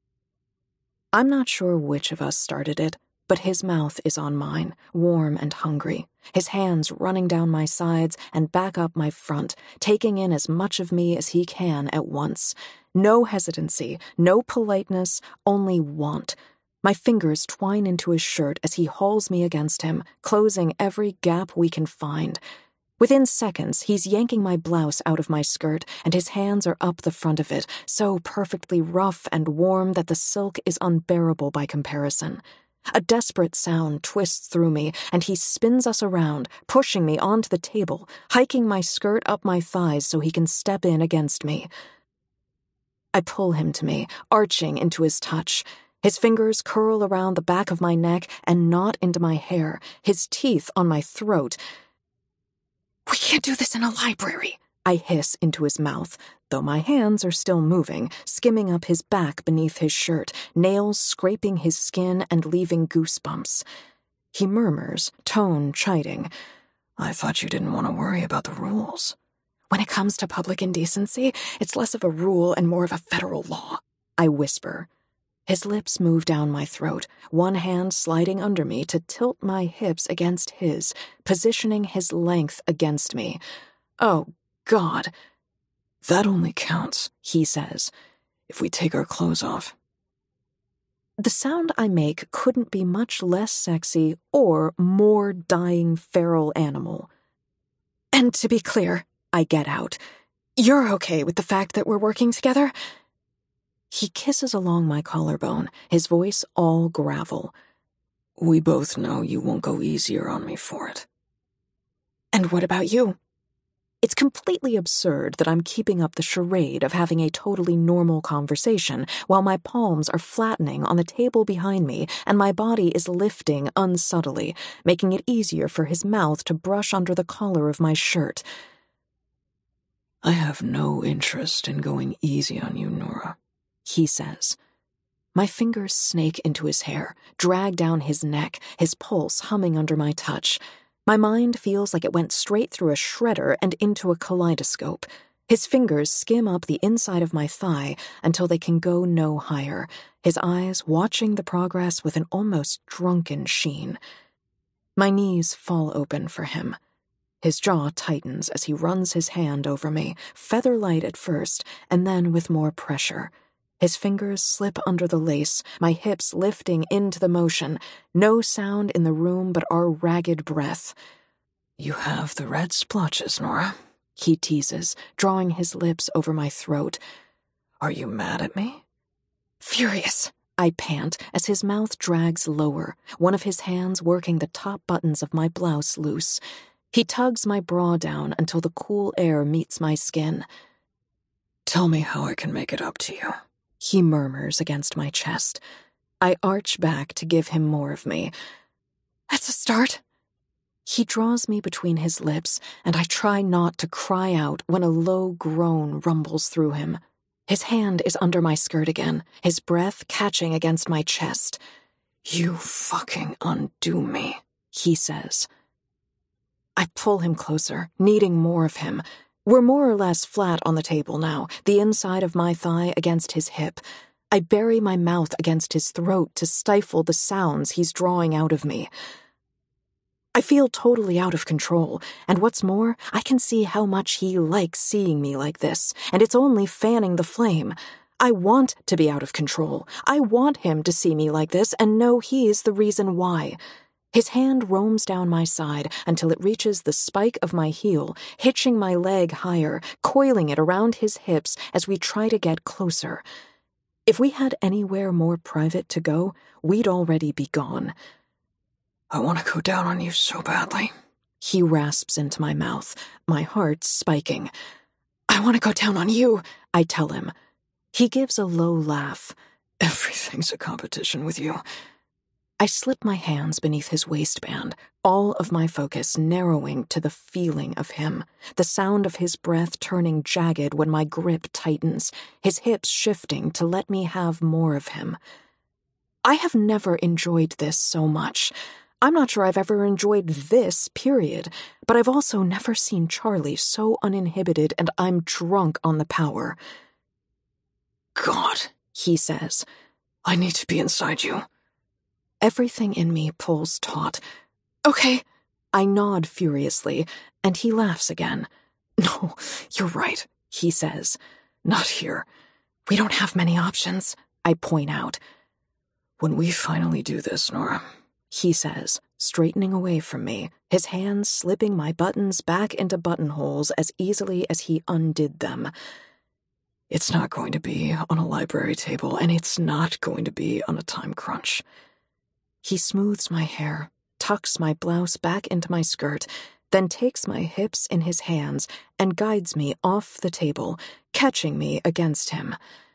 I'm not sure which of us started it, but his mouth is on mine, warm and hungry, his hands running down my sides and back up my front, taking in as much of me as he can at once. No hesitancy, no politeness, only want. My fingers twine into his shirt as he hauls me against him, closing every gap we can find. Within seconds, he's yanking my blouse out of my skirt, and his hands are up the front of it, so perfectly rough and warm that the silk is unbearable by comparison. A desperate sound twists through me, and he spins us around, pushing me onto the table, hiking my skirt up my thighs so he can step in against me. I pull him to me, arching into his touch. His fingers curl around the back of my neck and knot into my hair, his teeth on my throat. "We can't do this in a library," I hiss into his mouth, though my hands are still moving, skimming up his back beneath his shirt, nails scraping his skin and leaving goosebumps. He murmurs, tone chiding. "I thought you didn't want to worry about the rules." "When it comes to public indecency, it's less of a rule and more of a federal law," I whisper. His lips move down my throat, one hand sliding under me to tilt my hips against his, positioning his length against me. Oh, God. "That only counts," he says, "if we take our clothes off." The sound I make couldn't be much less sexy or more dying feral animal. "And to be clear," I get out, "you're okay with the fact that we're working together?" He kisses along my collarbone, his voice all gravel. "We both know you won't go easier on me for it." "And what about you?" It's completely absurd that I'm keeping up the charade of having a totally normal conversation while my palms are flattening on the table behind me and my body is lifting unsubtly, making it easier for his mouth to brush under the collar of my shirt. "I have no interest in going easy on you, Nora," he says. My fingers snake into his hair, drag down his neck, his pulse humming under my touch. My mind feels like it went straight through a shredder and into a kaleidoscope. His fingers skim up the inside of my thigh until they can go no higher, his eyes watching the progress with an almost drunken sheen. My knees fall open for him. His jaw tightens as he runs his hand over me, feather-light at first, and then with more pressure. His fingers slip under the lace, my hips lifting into the motion, no sound in the room but our ragged breath. "You have the red splotches, Nora," he teases, drawing his lips over my throat. "Are you mad at me?" "Furious," I pant as his mouth drags lower, one of his hands working the top buttons of my blouse loose. He tugs my bra down until the cool air meets my skin. "Tell me how I can make it up to you," he murmurs against my chest. I arch back to give him more of me. "That's a start." He draws me between his lips, and I try not to cry out when a low groan rumbles through him. His hand is under my skirt again, his breath catching against my chest. "You fucking undo me," he says. I pull him closer, needing more of him. We're more or less flat on the table now, the inside of my thigh against his hip. I bury my mouth against his throat to stifle the sounds he's drawing out of me. I feel totally out of control, and what's more, I can see how much he likes seeing me like this, and it's only fanning the flame. I want to be out of control. I want him to see me like this and know he's the reason why. His hand roams down my side until it reaches the spike of my heel, hitching my leg higher, coiling it around his hips as we try to get closer. If we had anywhere more private to go, we'd already be gone. "I want to go down on you so badly," he rasps into my mouth, my heart spiking. "I want to go down on you," I tell him. He gives a low laugh. "Everything's a competition with you." I slip my hands beneath his waistband, all of my focus narrowing to the feeling of him, the sound of his breath turning jagged when my grip tightens, his hips shifting to let me have more of him. I have never enjoyed this so much. I'm not sure I've ever enjoyed this, period, but I've also never seen Charlie so uninhibited, and I'm drunk on the power. God, he says. I need to be inside you. Everything in me pulls taut. Okay. I nod furiously, and he laughs again. No, you're right, he says. Not here. We don't have many options, I point out. When we finally do this, Nora, he says, straightening away from me, his hands slipping my buttons back into buttonholes as easily as he undid them. It's not going to be on a library table, and it's not going to be on a time crunch. He smooths my hair, tucks my blouse back into my skirt, then takes my hips in his hands and guides me off the table, catching me against him.